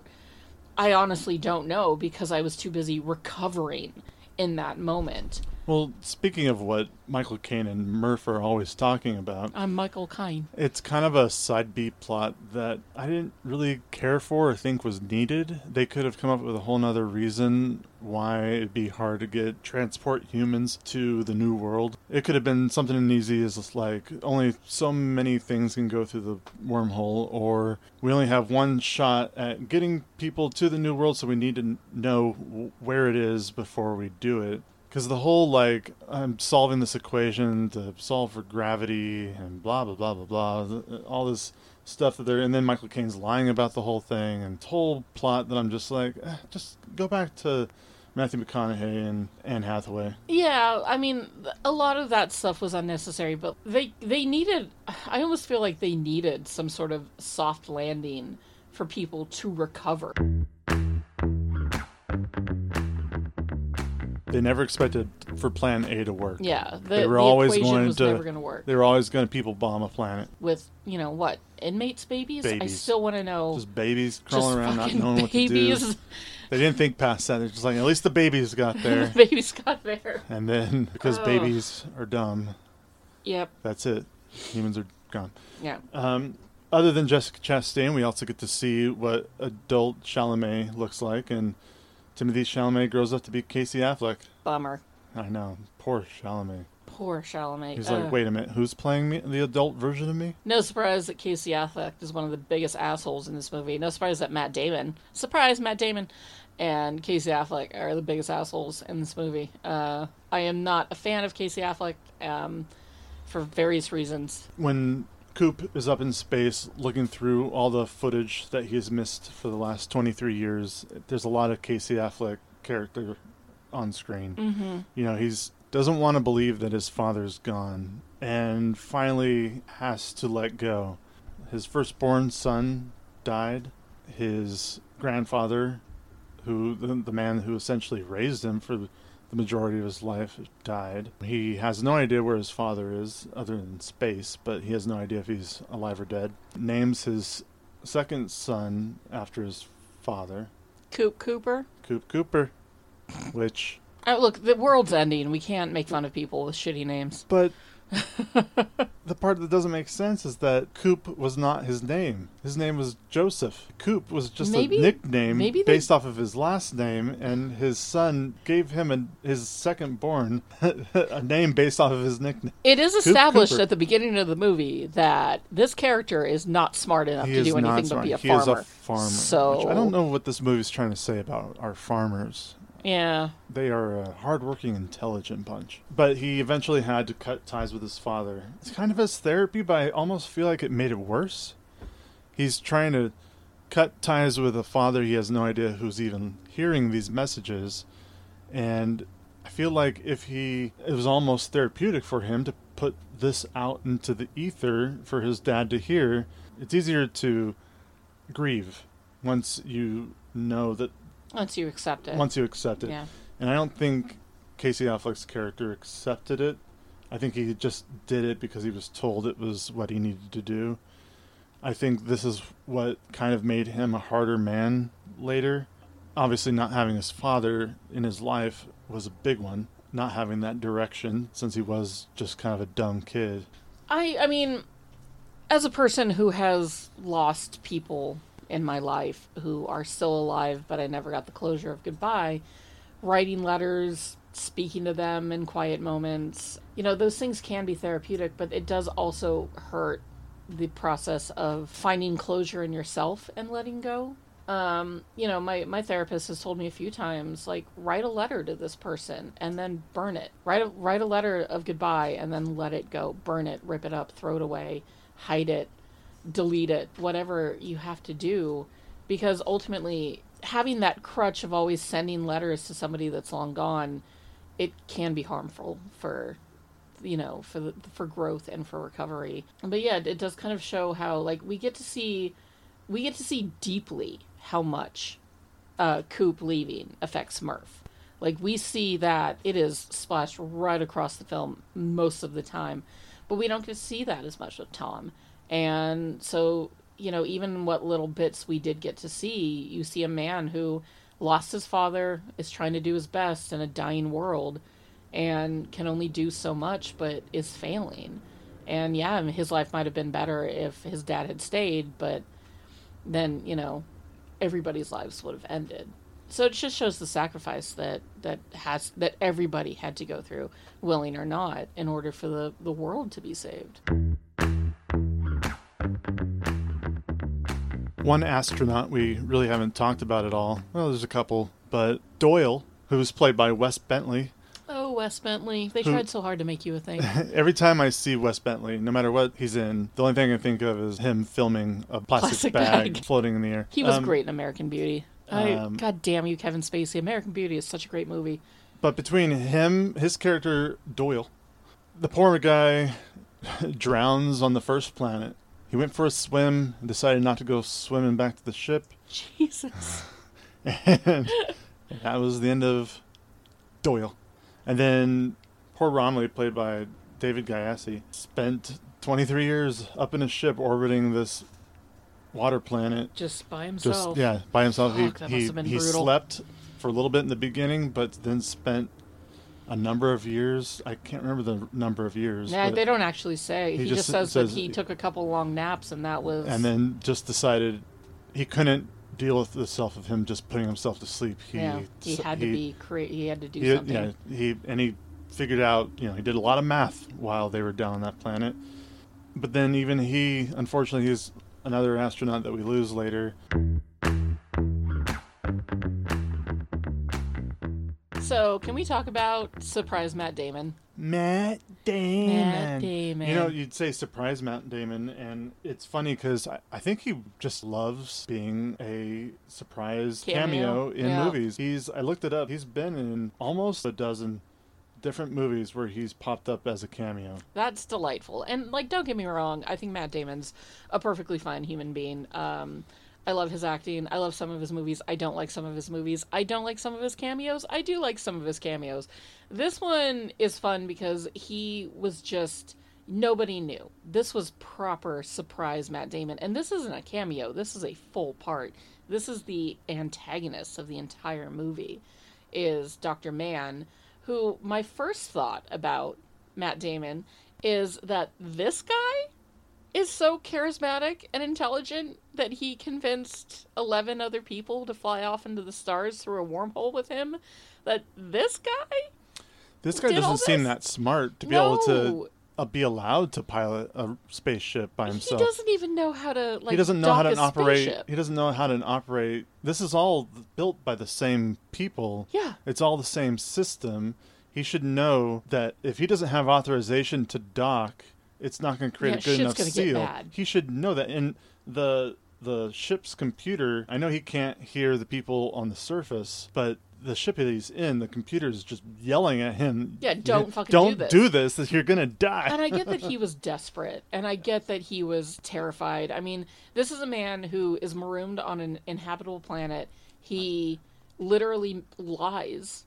I honestly don't know because I was too busy recovering in that moment. Well, speaking of what Michael Caine and Murph are always talking about... I'm Michael Caine. It's kind of a side B plot that I didn't really care for or think was needed. They could have come up with a whole nother reason why it'd be hard to get transport humans to the new world. It could have been something as easy as like only so many things can go through the wormhole, or we only have one shot at getting people to the new world, so we need to know where it is before we do it. Because the whole, like, I'm solving this equation to solve for gravity and blah, blah, blah, blah, blah, all this stuff that they're... And then Michael Caine's lying about the whole thing and whole plot that I'm just like, eh, just go back to Matthew McConaughey and Anne Hathaway. Yeah, I mean, a lot of that stuff was unnecessary, but they, they needed... I almost feel like they needed some sort of soft landing for people to recover. They never expected for Plan A to work. Yeah, the, they were the always equation going was to, never going to work. They were always going to people bomb a planet. With, you know, what? Inmates' babies? babies. I still want to know. Just babies crawling just around not knowing babies. what to do. They didn't think past that. They're just like, at least the babies got there. the babies got there. And then, because oh. babies are dumb. Yep. That's it. Humans are gone. Yeah. Um, other than Jessica Chastain, we also get to see what adult Chalamet looks like. And Timothée Chalamet grows up to be Casey Affleck. Bummer. I know. Poor Chalamet. Poor Chalamet. He's uh, like, wait a minute, who's playing me, the adult version of me? No surprise that Casey Affleck is one of the biggest assholes in this movie. No surprise that Matt Damon, surprise, Matt Damon, and Casey Affleck are the biggest assholes in this movie. Uh, I am not a fan of Casey Affleck um, for various reasons. When Coop is up in space looking through all the footage that he's missed for the last twenty-three years, there's a lot of Casey Affleck character on screen. Mm-hmm. You know, he's doesn't want to believe that his father's gone and finally has to let go. His firstborn son died. His grandfather, who the, the man who essentially raised him for the majority of his life, died. He has no idea where his father is other than space, but he has no idea if he's alive or dead. Names his second son after his father. Coop Cooper? Coop Cooper. Which... Oh, look, the world's ending. We can't make fun of people with shitty names. But the part that doesn't make sense is that Coop was not his name. His name was Joseph. Coop was just maybe, a nickname maybe they... based off of his last name, and his son gave him a, his second born a name based off of his nickname. It is established at the beginning of the movie that this character is not smart enough he to do anything smart. but be a he farmer. He is a farmer. So... Which I don't know what this movie's trying to say about our farmers. Yeah. They are a hardworking, intelligent bunch. But he eventually had to cut ties with his father. It's kind of his therapy, but I almost feel like it made it worse. He's trying to cut ties with a father. He has no idea who's even hearing these messages. And I feel like if he, it was almost therapeutic for him to put this out into the ether for his dad to hear. It's easier to grieve once you know that. Once you accept it. Once you accept it. Yeah. And I don't think Casey Affleck's character accepted it. I think he just did it because he was told it was what he needed to do. I think this is what kind of made him a harder man later. Obviously, not having his father in his life was a big one. Not having that direction, since he was just kind of a dumb kid. I, I mean, as a person who has lost people in my life who are still alive, but I never got the closure of goodbye, writing letters, speaking to them in quiet moments, you know, those things can be therapeutic, but it does also hurt the process of finding closure in yourself and letting go. Um, you know, my, my therapist has told me a few times, like, write a letter to this person and then burn it. Write a, write a letter of goodbye and then let it go. Burn it, rip it up, throw it away, hide it, delete it, whatever you have to do. Because ultimately, having that crutch of always sending letters to somebody that's long gone, it can be harmful for, you know, for the, for growth and for recovery. But yeah, it does kind of show how, like, we get to see, we get to see deeply how much uh, Coop leaving affects Murph. Like, we see that it is splashed right across the film most of the time, but we don't get to see that as much with Tom. And so, you know, even what little bits we did get to see, you see a man who lost his father, is trying to do his best in a dying world, and can only do so much, but is failing. And yeah, I mean, his life might have been better if his dad had stayed, but then, you know, everybody's lives would have ended. So it just shows the sacrifice that that has that everybody had to go through, willing or not, in order for the, the world to be saved. One astronaut we really haven't talked about at all. Well, there's a couple, but Doyle, who was played by Wes Bentley. Oh, Wes Bentley. They Who, tried so hard to make you a thing. Every time I see Wes Bentley, no matter what he's in, the only thing I think of is him filming a plastic, Plastic bag, bag. floating in the air. He was um, great in American Beauty. I, um, God damn you, Kevin Spacey. American Beauty is such a great movie. But between him, his character, Doyle, the poor guy drowns on the first planet. He went for a swim and decided not to go swimming back to the ship. Jesus. And that was the end of Doyle. And then poor Romley, played by David Gyasi, spent twenty-three years up in a ship orbiting this water planet. Just by himself. Just, yeah, by himself. Fuck, that he must he, have been he brutal. slept for a little bit in the beginning, but then spent a number of years. I can't remember the number of years. Yeah, but they don't actually say. He, he just, just says, says- that he took a couple long naps, and that was... And then just decided he couldn't deal with the self of him just putting himself to sleep. He, yeah, he had to be crea- He had to do he, something. Yeah, he and he figured out. You know, he did a lot of math while they were down on that planet. But then even he, unfortunately, he's another astronaut that we lose later. So, can we talk about surprise Matt Damon? Matt Damon. Matt Damon. You know, you'd say surprise Matt Damon, and it's funny because I, I think he just loves being a surprise cameo, Cameo? in Yeah. movies. He's I looked it up. He's been in almost a dozen different movies where he's popped up as a cameo. That's delightful. And, like, don't get me wrong, I think Matt Damon's a perfectly fine human being. Um, I love his acting. I love some of his movies. I don't like some of his movies. I don't like some of his cameos. I do like some of his cameos. This one is fun because he was just... Nobody knew. This was proper surprise Matt Damon. And this isn't a cameo. This is a full part. This is the antagonist of the entire movie, is Doctor Mann, who my first thought about Matt Damon is that this guy is so charismatic and intelligent that he convinced eleven other people to fly off into the stars through a wormhole with him. That this guy This guy did all doesn't seem this? that smart to be No. able to uh, be allowed to pilot a spaceship by himself. He doesn't even know how to, like, he doesn't know how dock to a operate. spaceship. He doesn't know how to operate. This is all built by the same people. Yeah. It's all the same system. He should know that if he doesn't have authorization to dock, it's not going to create Yeah, a good shit's enough gonna get seal. bad. He should know that. And the the ship's computer, I know he can't hear the people on the surface, but the ship that he's in, the computer is just yelling at him. Yeah, don't fucking don't do this. do this. That you're gonna die. And I get that he was desperate, and I get that he was terrified. I mean, this is a man who is marooned on an inhabitable planet. He literally lies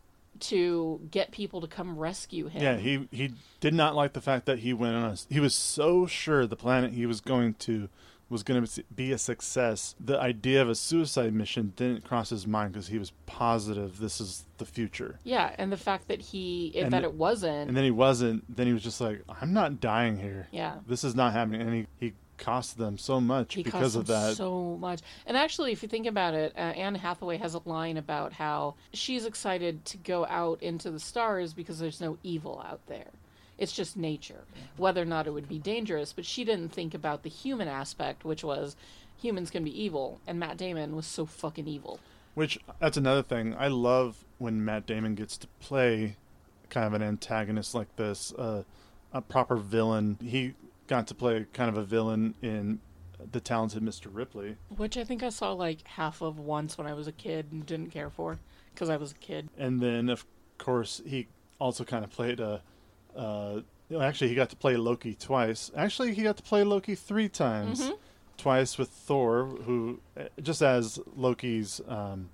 to get people to come rescue him. Yeah, he he did not like the fact that he went on a. He was so sure the planet he was going to was going to be a success. The idea of a suicide mission didn't cross his mind because he was positive this is the future. Yeah, and the fact that he And that the- it wasn't. And then he wasn't. Then he was just like, I'm not dying here. Yeah. This is not happening. And he, he cost them so much He because cost of them that. so much. And actually, if you think about it, uh, Anne Hathaway has a line about how she's excited to go out into the stars because there's no evil out there. It's just nature. Whether or not it would be dangerous, but she didn't think about the human aspect, which was humans can be evil, and Matt Damon was so fucking evil. Which, that's another thing. I love when Matt Damon gets to play kind of an antagonist like this, uh, a proper villain. He got to play kind of a villain in The Talented Mister Ripley. Which I think I saw like half of once when I was a kid and didn't care for, because I was a kid. And then, of course, he also kind of played a... Uh, actually, he got to play Loki twice. Actually, he got to play Loki three times. Mm-hmm. Twice with Thor, who, just as Loki's, um,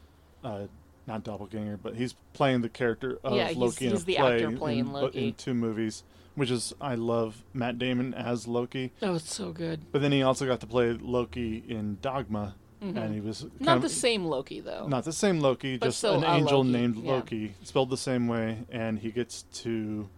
uh, not doppelganger, but he's playing the character of Yeah, he's- Loki in he's a the play actor playing in, Loki. in two movies, which is, I love Matt Damon as Loki. Oh, it's so good. But then he also got to play Loki in Dogma, Mhm. and he was kind Not of, the same Loki, though. Not the same Loki, But just still an a angel Loki, named yeah. Loki, spelled the same way, and he gets to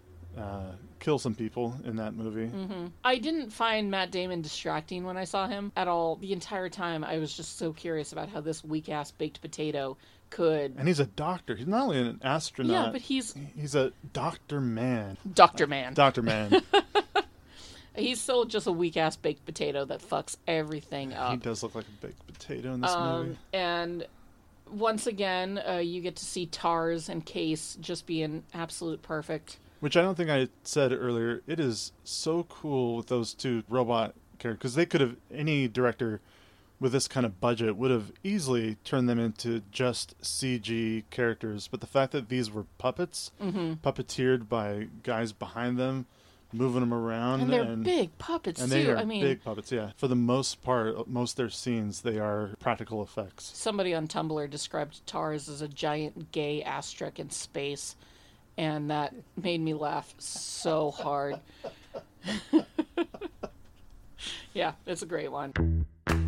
uh, kill some people in that movie. hmm I didn't find Matt Damon distracting when I saw him at all. The entire time, I was just so curious about how this weak-ass baked potato could... And he's a doctor. He's not only an astronaut. Yeah, but he's... He's a Doctor Man. Doctor Man. Doctor Man. He's still just a weak-ass baked potato that fucks everything up. He does look like a baked potato in this Um, movie. and once again, uh, you get to see Tars and Case just being absolute perfect. Which I don't think I said earlier. It is so cool with those two robot characters. Because they could have, any director with this kind of budget would have easily turned them into just C G characters. But the fact that these were puppets, Mhm. puppeteered by guys behind them, moving them around. And they're big puppets, and too. they are I mean- big puppets, yeah. For the most part, most of their scenes, they are practical effects. Somebody on Tumblr described Tars as a giant gay asterisk in space, and that made me laugh so hard. Yeah, it's a great one.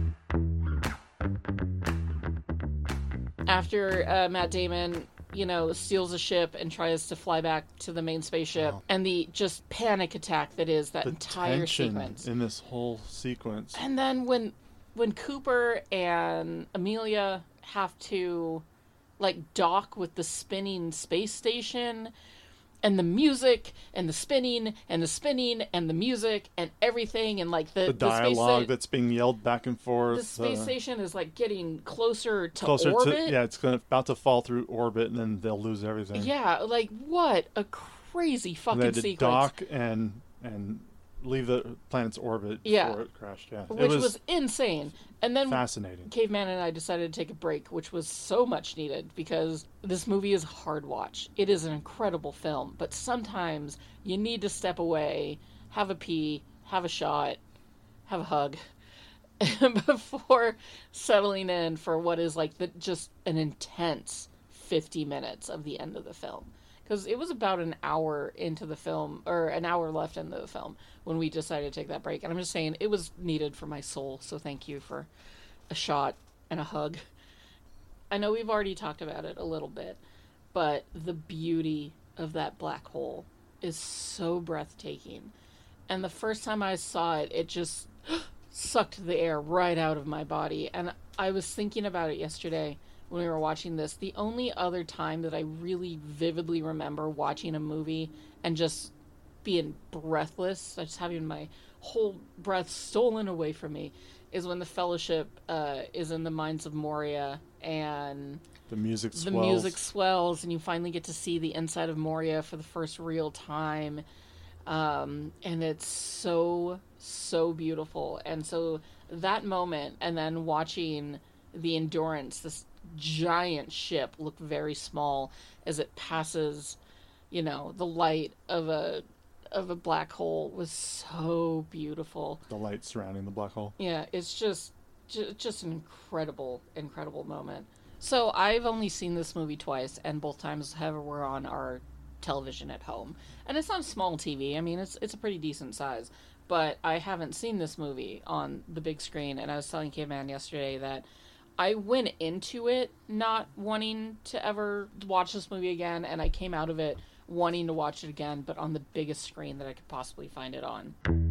After uh, Matt Damon, you know, steals a ship and tries to fly back to the main spaceship, Wow. and the just panic attack that is that The entire tension sequence. in this whole sequence. And then when when Cooper and Amelia have to like dock with the spinning space station, and the music and the spinning and the spinning and the music and everything, and like the The the space dialogue sta- that's being yelled back and forth. the space uh, station is like getting closer to closer orbit. to yeah, it's gonna, about to fall through orbit, and then they'll lose everything. Yeah, like what a crazy And fucking they had to sequence. dock and and leave the planet's orbit Yeah. before it crashed. Yeah, Which it was, was, insane. And then fascinating. Caveman and I decided to take a break, which was so much needed because this movie is a hard watch. It is an incredible film, but sometimes you need to step away, have a pee, have a shot, have a hug before settling in for what is like the, just an intense fifty minutes of the end of the film. Because it was about an hour into the film, or an hour left into the film, when we decided to take that break. And I'm just saying, it was needed for my soul, so thank you for a shot and a hug. I know we've already talked about it a little bit, but the beauty of that black hole is so breathtaking. And the first time I saw it, it just sucked the air right out of my body. And I was thinking about it yesterday when we were watching this. The only other time that I really vividly remember watching a movie and just being breathless, just having my whole breath stolen away from me, is when the Fellowship uh, is in the Mines of Moria and The music the swells. music swells and you finally get to see the inside of Moria for the first real time. Um, and it's so, so beautiful. And so that moment, and then watching the Endurance, this giant ship, look very small as it passes, you know, the light of a of a black hole, was so beautiful. The light surrounding the black hole. Yeah, it's just just, just an incredible, incredible moment. So I've only seen this movie twice, and both times have were on our television at home. And it's not a small T V. I mean, it's it's a pretty decent size. But I haven't seen this movie on the big screen, and I was telling K-Man yesterday that I went into it not wanting to ever watch this movie again, and I came out of it wanting to watch it again, but on the biggest screen that I could possibly find it on.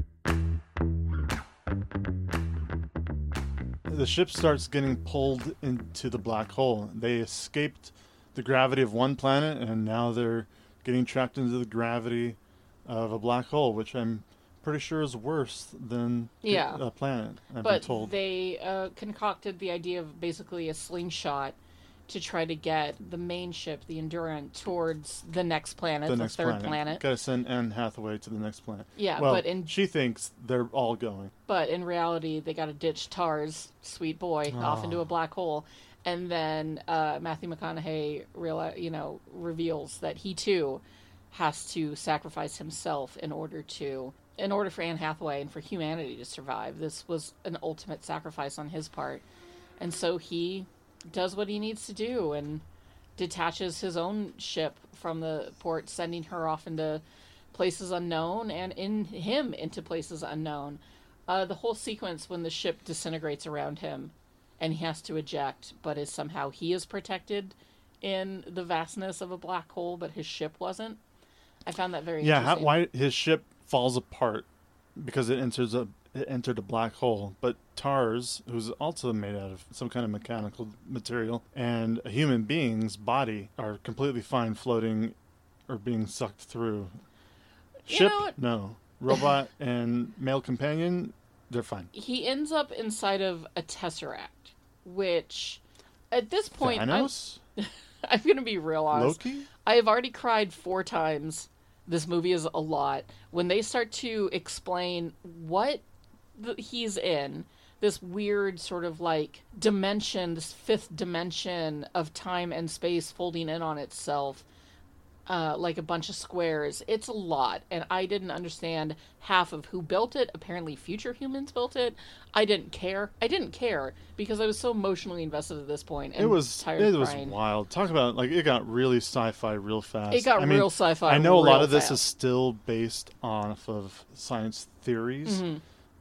The ship starts getting pulled into the black hole. They escaped the gravity of one planet, and now they're getting trapped into the gravity of a black hole, which I'm pretty sure is worse than yeah. a planet, I've but been told. They uh, concocted the idea of basically a slingshot to try to get the main ship, the Endurance, towards the next planet, the, the next third planet. planet. Gotta send Anne Hathaway to the next planet. Yeah, well, but in she thinks they're all going. But in reality, they got to ditch Tars, sweet boy, oh. off into a black hole, and then uh, Matthew McConaughey, reali- you know, reveals that he too has to sacrifice himself in order to, in order for Anne Hathaway and for humanity to survive. This was an ultimate sacrifice on his part, and so he does what he needs to do and detaches his own ship from the port, sending her off into places unknown and in him into places unknown. Uh, the whole sequence when the ship disintegrates around him and he has to eject, but is somehow he is protected in the vastness of a black hole, but his ship wasn't. I found that very yeah, interesting. Yeah, why his ship falls apart because it enters a it entered a black hole, but Tars, who's also made out of some kind of mechanical material, and a human being's body are completely fine floating or being sucked through. You Ship, know no. Robot and male companion, they're fine. He ends up inside of a Tesseract, which at this point, Thanos? I'm, I'm going to be real honest. Loki? I have already cried four times. This movie is a lot. When they start to explain what the, he's in, this weird sort of like dimension, this fifth dimension of time and space folding in on itself, uh, like a bunch of squares. It's a lot, and I didn't understand half of who built it. Apparently future humans built it. I didn't care. I didn't care because I was so emotionally invested at this point and it was tired it of was crying. wild. Talk about like it got really sci-fi real fast. It got I real mean, sci-fi. I know a lot of this fast. is still based off of science theories. Mm-hmm.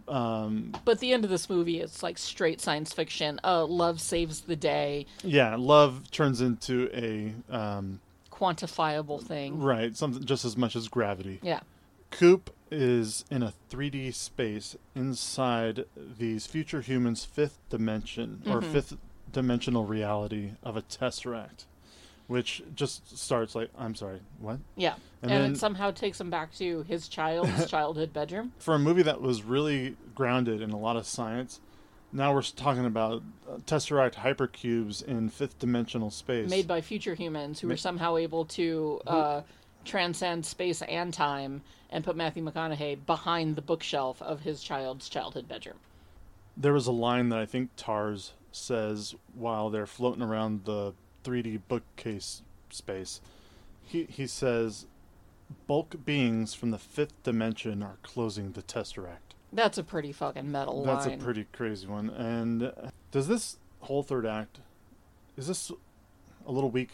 Um, but the end of this movie, it's like straight science fiction. Uh, love saves the day. Yeah, love turns into a um, quantifiable thing. Right, something just as much as gravity. Yeah. Coop is in a three D space inside these future humans' fifth dimension, or mm-hmm. fifth dimensional reality of a Tesseract, which just starts like, I'm sorry, what? Yeah, and, and then, it somehow takes him back to his child's childhood bedroom. For a movie that was really grounded in a lot of science, now we're talking about uh, Tesseract hypercubes in fifth dimensional space. Made by future humans who Ma- were somehow able to uh, transcend space and time and put Matthew McConaughey behind the bookshelf of his child's childhood bedroom. There was a line that I think Tars says while they're floating around the three D bookcase space. He he says, bulk beings from the fifth dimension are closing the Tesseract. That's a pretty fucking metal That's line. a pretty crazy one. And uh, does this whole third act, is this a little weak?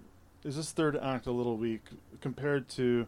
Is this third act a little weak compared to,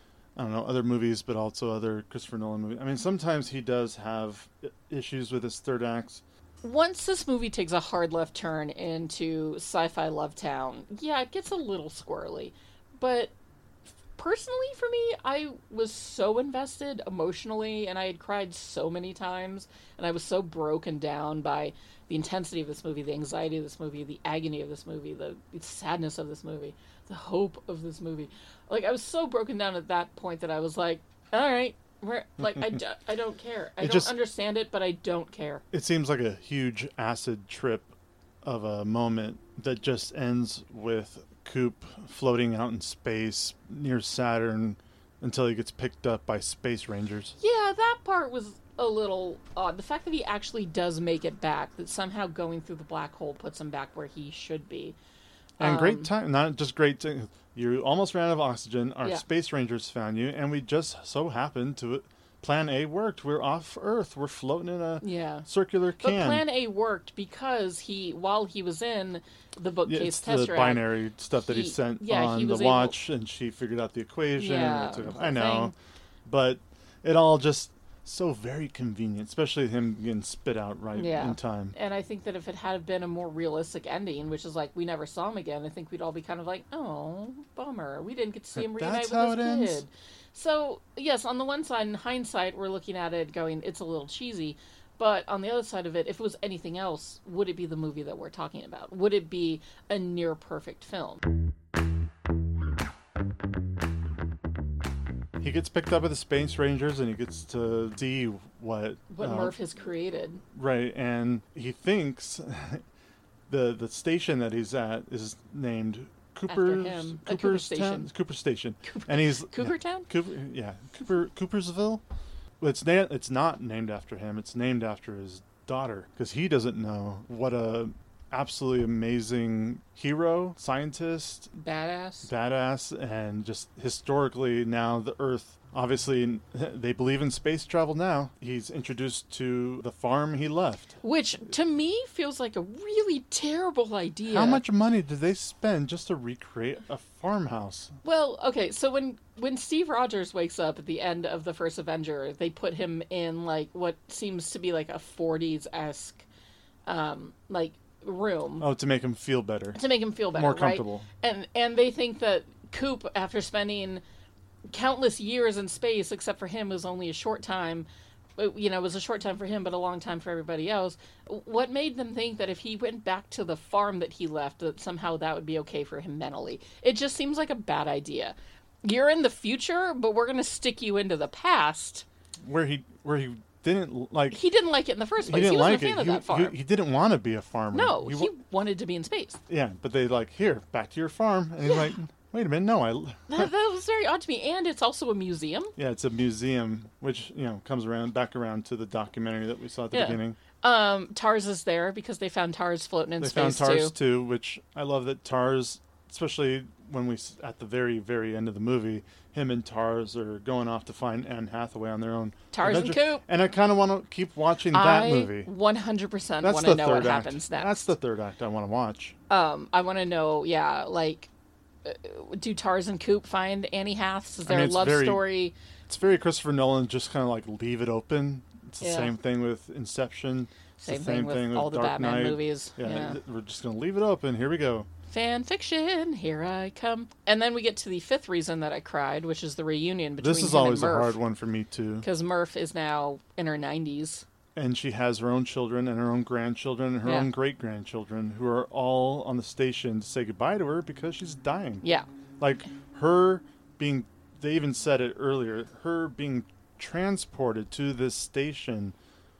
I don't know, other movies, but also other Christopher Nolan movies? I mean, sometimes he does have issues with his third acts. Once this movie takes a hard left turn into sci-fi love town, yeah, it gets a little squirrely. But personally for me, I was so invested emotionally, and I had cried so many times, and I was so broken down by the intensity of this movie, the anxiety of this movie, the agony of this movie, the, the sadness of this movie, the hope of this movie. Like, I was so broken down at that point that I was like, all right, we're, like, I, d- I don't care. I it don't just, understand it, but I don't care. It seems like a huge acid trip of a moment that just ends with Coop floating out in space near Saturn, until he gets picked up by space rangers. Yeah, that part was a little odd. The fact that he actually does make it back, that somehow going through the black hole puts him back where he should be. And um, great time, not just great time. You almost ran out of oxygen. Our yeah. space rangers found you, and we just so happened to... Plan A worked. We're off Earth. We're floating in a yeah. circular can. But Plan A worked because he, while he was in the bookcase yeah, Tesseract, the binary stuff that he, he sent yeah, on he the was watch, able... and she figured out the equation. Yeah, and took the I know, thing. But it all just so very convenient, especially him getting spit out right yeah. in time. And I think that if it had been a more realistic ending, which is like we never saw him again, I think we'd all be kind of like, oh, bummer. We didn't get to see him reunite That's with how his it kid. ends? So, yes, on the one side, in hindsight, we're looking at it going, it's a little cheesy. But on the other side of it, if it was anything else, would it be the movie that we're talking about? Would it be a near-perfect film? He gets picked up by the Space Rangers, and he gets to see what... What uh, Murph has created. Right, and he thinks the the station that he's at is named... Cooper's, him. Cooper's Cooper Station. Town? Cooper Station. Cooper, and he's Cougar yeah, Town? Cooper, yeah, Cooper Coopersville. It's na- it's not named after him. It's named after his daughter because he doesn't know what a absolutely amazing hero, scientist, badass, badass, and just historically now the Earth. Obviously, they believe in space travel now. He's introduced to the farm he left. Which, to me, feels like a really terrible idea. How much money did they spend just to recreate a farmhouse? Well, okay, so when, when Steve Rogers wakes up at the end of the first Avenger, they put him in, like, what seems to be, like, a forties-esque, um, like, room. Oh, to make him feel better. To make him feel better, More right? comfortable. And, and they think that Coop, after spending... countless years in space, except for him, was only a short time. You know, it was a short time for him, but a long time for everybody else. What made them think that if he went back to the farm that he left, that somehow that would be okay for him mentally? It just seems like a bad idea. You're in the future, but we're going to stick you into the past. Where he, where he didn't like. He didn't like it in the first place. He didn't he wasn't like a fan it. of He, that farm. he, he didn't want to be a farmer. No, he, he wanted to be in space. Yeah, but they like here back to your farm, and he's Yeah. like. Wait a minute, no, I... that, that was very odd to me, and it's also a museum. Yeah, it's a museum, which, you know, comes around back around to the documentary that we saw at the Yeah. beginning. Um, Tars is there because they found Tars floating in they space, found Tars, too. too, which I love that Tars, especially when we, at the very, very end of the movie, him and Tars are going off to find Anne Hathaway on their own Tars adventure. and Coop. And I kind of want to keep watching that I movie. one hundred percent That's want the to know what third act. happens next. That's the third act I want to watch. Um, I want to know, yeah, like, uh, do Tars and Coop find Annie Haths? Is there I mean, a it's love very- story? It's very Christopher Nolan, just kind of like leave it open. It's the Yeah. same thing with Inception. It's Same the thing same with thing with all the Dark Batman Knight. movies. Yeah, Yeah. th- we're just going to leave it open. Here we go. Fan fiction, here I come. And then we get to the fifth reason that I cried, which is the reunion between This is him always and a Murph. hard one for me, too. Because Murph is now in her nineties. And she has her own children and her own grandchildren and her Yeah. own great-grandchildren who are all on the station to say goodbye to her because she's dying. Yeah. Like, her being... They even said it earlier. Her being transported to this station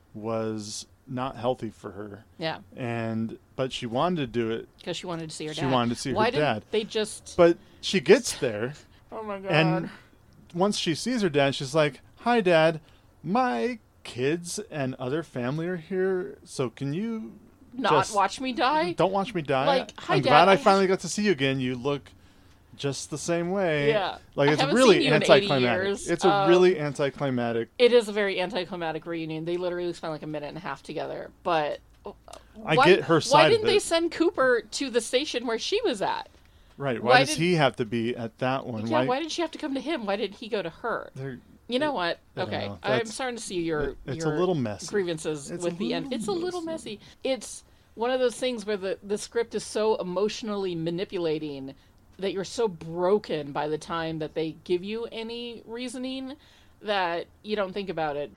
was not healthy for her. Yeah. And... But she wanted to do it. Because she wanted to see her She dad. wanted to see her Why dad. didn't they just... But she gets there. Oh, my God. And once she sees her dad, she's like, "Hi, Dad. My kids and other family are here, so can you Not just watch me die? Don't watch me die. Like, hi, I'm Dad, glad I I- finally got to see you again. You look just the same way." Yeah. Like, I it's haven't really seen you in eighty anticlimactic. years. It's a Um, really anticlimactic. It is a very anticlimactic reunion. They literally spent like a minute and a half together. But I why, get her Why side didn't of they it. send Cooper to the station where she was at? Right. Why, why does did- he have to be at that one? Yeah, why did she have to come to him? Why didn't he go to her? They're- You know what? I don't Okay, know. I'm That's- starting to see your it- it's your a little messy. grievances It's with a the end. little It's a little messy. It's one of those things where the the script is so emotionally manipulating that you're so broken by the time that they give you any reasoning that you don't think about it.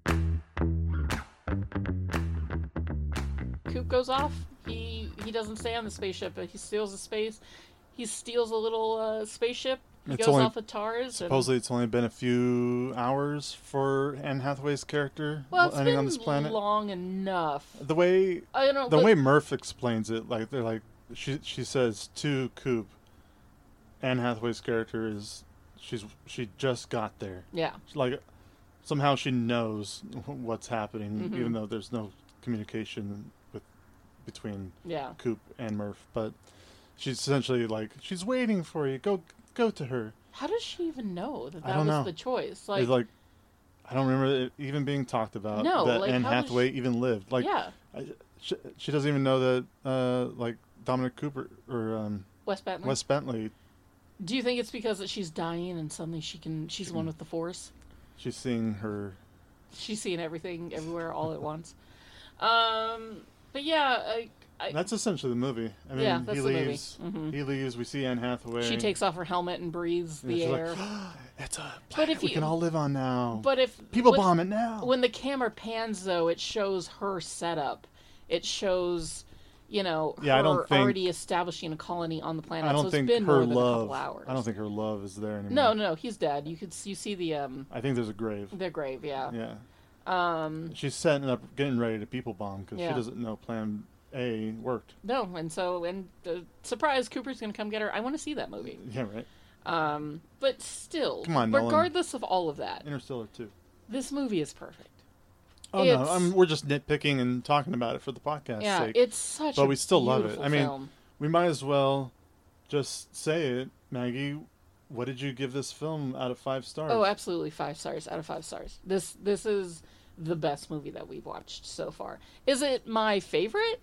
Coop goes off. He he doesn't stay on the spaceship, but he steals the space. He steals a little uh, spaceship. He It's goes only- off with Tars. And, Supposedly, it's only been a few hours for Anne Hathaway's character well, it's landing been on this planet. long enough. The way I don't know, the but- way Murph explains it, like they're like she she says to Coop, Anne Hathaway's character is she's she just got there. Yeah. Like somehow she knows what's happening, Mm-hmm. even though there's no communication with between Yeah. Coop and Murph. But she's essentially like, she's waiting for you. Go go to her. How does she even know that I that don't was know. the choice? Like, Like, like I don't remember it even being talked about No, that like, Anne how does Hathaway even lived. Like, yeah. I, she, she doesn't even know that uh, like Dominic Cooper or um, Wes Bentley. Wes Bentley. Do you think it's because that she's dying and suddenly she can? She's one with the Force. She's seeing her. She's seeing everything, everywhere, all at once. Um, but yeah, I, I, That's essentially the movie. I mean, Yeah, that's he the movie. leaves. Mhm. He leaves. We see Anne Hathaway. she takes off her helmet and breathes and the she's air. like, it's a But planet if we you- can all live on now. But if People when, bomb it now. When the camera pans, though, it shows her setup. It shows, you know, her Yeah, I don't think- already establishing a colony on the planet. I don't so think it's been her more than love. a couple hours. I don't think her love is there anymore. No, no, no, he's dead. You could you see the um I think there's a grave. the grave. Yeah. Yeah. Um. She's setting up, getting ready to people bomb because Yeah. she doesn't know Plan A worked. No, and so and uh, surprise, Cooper's gonna come get her. I want to see that movie. Yeah, right. Um, but still, Come on, Nolan. regardless of all of that, Interstellar too. this movie is perfect. Oh It's- no, I'm, we're just nitpicking and talking about it for the podcast Yeah, sake. it's such but a we still love it. beautiful I mean, film. we might as well just say it, Maggie. What did you give this film out of five stars? Oh, absolutely, five stars out of five stars. This this is the best movie that we've watched so far. Is it my favorite?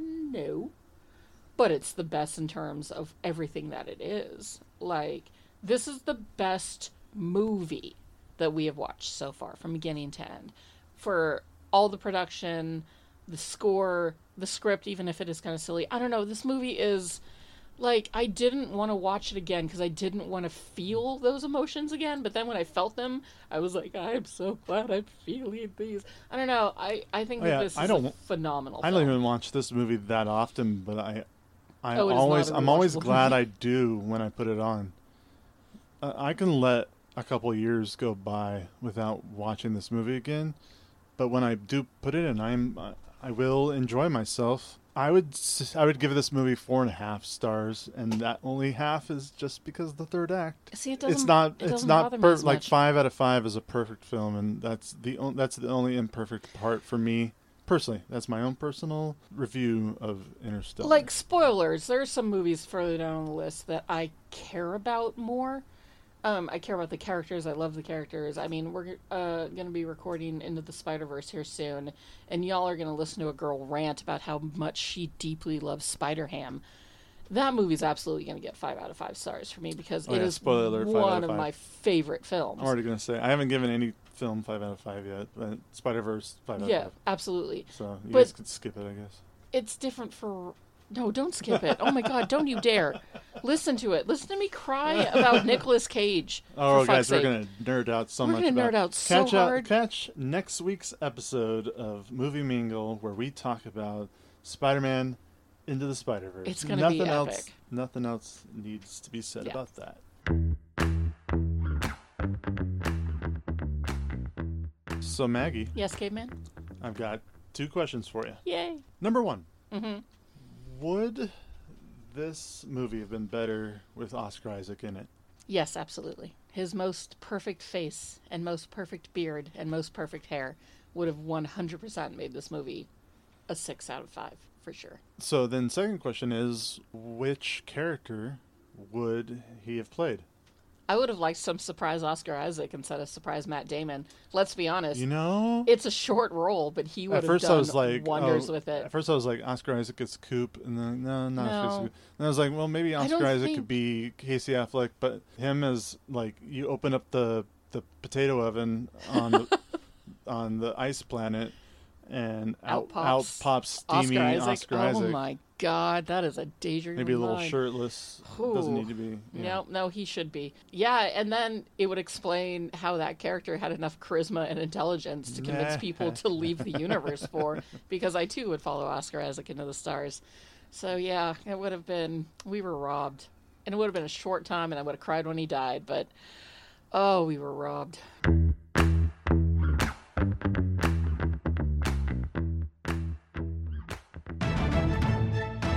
No, but it's the best in terms of everything that it is. Like, this is the best movie that we have watched so far, from beginning to end. For all the production, the score, the script, even if it is kind of silly. I don't know. This movie is, like, I didn't want to watch it again because I didn't want to feel those emotions again. But then when I felt them, I was like, I'm so glad I'm feeling these. I don't know. I, I think Oh, that yeah, this is I don't- a phenomenal I don't film. even watch this movie that often, but I, I Oh, it is not always, a I'm always rewatchable glad movie. I do when I put it on. Uh, I can let a couple years go by without watching this movie again, but when I do put it in, I'm, I- I will enjoy myself. I would, s- I would give this movie four and a half stars, and that only half is just because of the third act. See, it It's doesn't- not, it it's doesn't not bother me per- as like much. five out of five is a perfect film, and that's the, on- that's the only imperfect part for me. Personally, that's my own personal review of Interstellar. Like, spoilers, there are some movies further down on the list that I care about more. Um, I care about the characters. I love the characters. I mean, we're uh, going to be recording Into the Spider-Verse here soon, and y'all are going to listen to a girl rant about how much she deeply loves Spider-Ham. That movie's absolutely going to get five out of five stars for me because Oh, it yeah, is spoiler alert, five out one of of five. my favorite films. I'm already going to say, I haven't given any film five out of five yet, but Spider-Verse, five out Yeah, of five. absolutely. So you But guys can skip it, I guess. it's different for... No, don't skip it. Oh my God, don't you dare. Listen to it. Listen to me cry about Nicolas Cage. Oh, for guys, fuck's we're sake. going to nerd out so We're much gonna about nerd out so catch hard. Catch next week's episode of Movie Mingle, where we talk about Spider-Man Into the Spider-Verse. It's gonna be nothing else, epic. Nothing else needs to be said Yeah. about that. So, Maggie, Yes, Caveman? I've got two questions for you. Yay. Number one, Mm-hmm. would this movie have been better with Oscar Isaac in it? Yes, absolutely. His most perfect face and most perfect beard and most perfect hair would have one hundred percent made this movie a six out of five, for sure. So then second question is, which character would he have played? I would have liked some surprise Oscar Isaac instead of surprise Matt Damon. Let's be honest. You know? It's a short role, but he would At have first done I was like, wonders oh, with it. At first I was like, Oscar Isaac is Coop, and then, no, not Oscar No. Isaac. And I was like, well, maybe I Oscar don't Isaac think- could be Casey Affleck, but him as, like, you open up the, the potato oven on the, on the ice planet, and out, Out pops, out pops steamy Oscar Isaac. Oscar oh Isaac. my God, that is a daydream. Maybe a of little mine. shirtless. Doesn't Ooh. need to be. Yeah. No, no, he should be. Yeah, and then it would explain how that character had enough charisma and intelligence to convince Nah. people to leave the universe for, because I too would follow Oscar Isaac into the stars. So yeah, it would have been, we were robbed. And it would have been a short time and I would have cried when he died, but oh, we were robbed.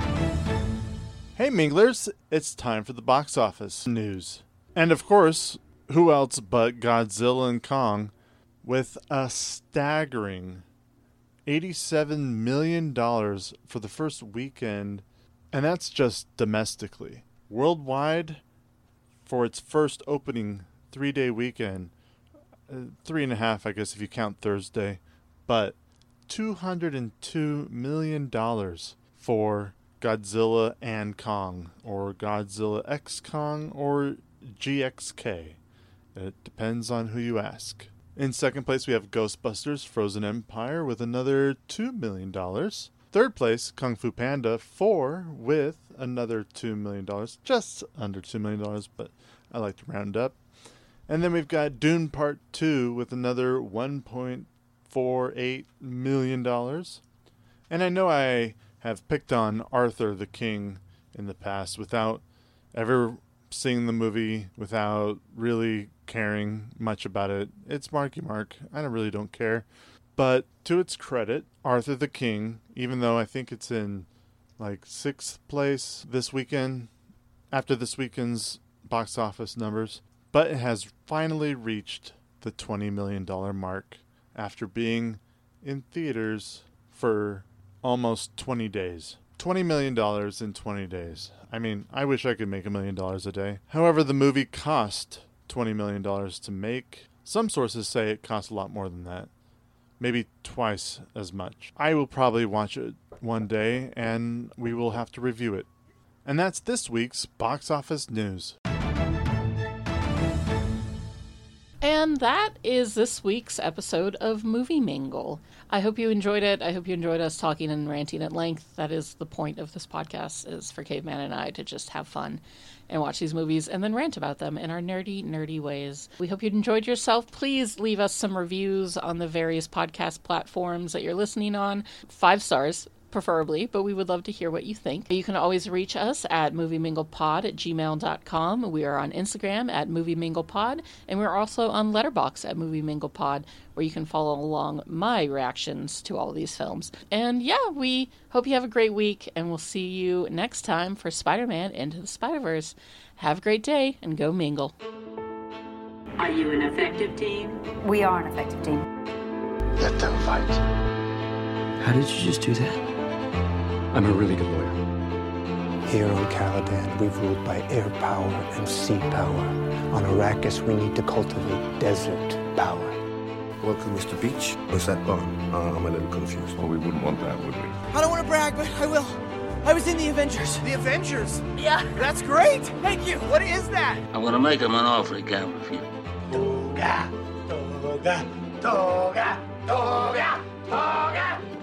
Hey Minglers, it's time for the box office news. And of course, who else but Godzilla and Kong with a staggering eighty-seven million dollars for the first weekend, and that's just domestically. Worldwide, for its first opening three-day weekend, uh, three and a half, I guess, if you count Thursday, but two hundred two million dollars for Godzilla and Kong, or Godzilla X Kong, or G X K. It depends on who you ask. In second place, we have Ghostbusters Frozen Empire with another two million dollars. Third place, Kung Fu Panda four with another two million dollars. Just under two million dollars, but I like to round up. And then we've got Dune Part two with another one point four eight million dollars. And I know I have picked on Arthur the King in the past without ever seeing the movie, without really caring much about it. It's Marky Mark. I don't really don't care. But to its credit, Arthur the King, even though I think it's in like sixth place this weekend, after this weekend's box office numbers, but it has finally reached the twenty million dollars mark after being in theaters for almost twenty days. twenty million dollars in twenty days. I mean, I wish I could make a million dollars a day. However, the movie cost twenty million dollars to make. Some sources say it cost a lot more than that. Maybe twice as much. I will probably watch it one day, and we will have to review it. And that's this week's box office news. And that is this week's episode of Movie Mingle. I hope you enjoyed it. I hope you enjoyed us talking and ranting at length. That is the point of this podcast, is for Caveman and I to just have fun and watch these movies and then rant about them in our nerdy, nerdy ways. We hope you enjoyed yourself. Please leave us some reviews on the various podcast platforms that you're listening on. Five stars, preferably, but we would love to hear what you think. You can always reach us at movieminglepod at gmail dot com. We are on Instagram at movieminglepod, and we're also on Letterboxd at movieminglepod, where you can follow along my reactions to all of these films. And yeah, we hope you have a great week, and we'll see you next time for Spider-Man Into the Spider-Verse. Have a great day, and go mingle. Are you an effective team? We are an effective team. Let them fight. How did you just do that? I'm a really good lawyer. Here on Caladan, we've ruled by air power and sea power. On Arrakis, we need to cultivate desert power. Welcome, Mister Beach. What's that bar? Uh, I'm a little confused. Well, we wouldn't want that, would we? I don't want to brag, but I will. I was in the Avengers. The Avengers? Yeah. That's great. Thank you. What is that? I'm going to make him an offer he can't refuse. Toga, toga, toga, toga, toga.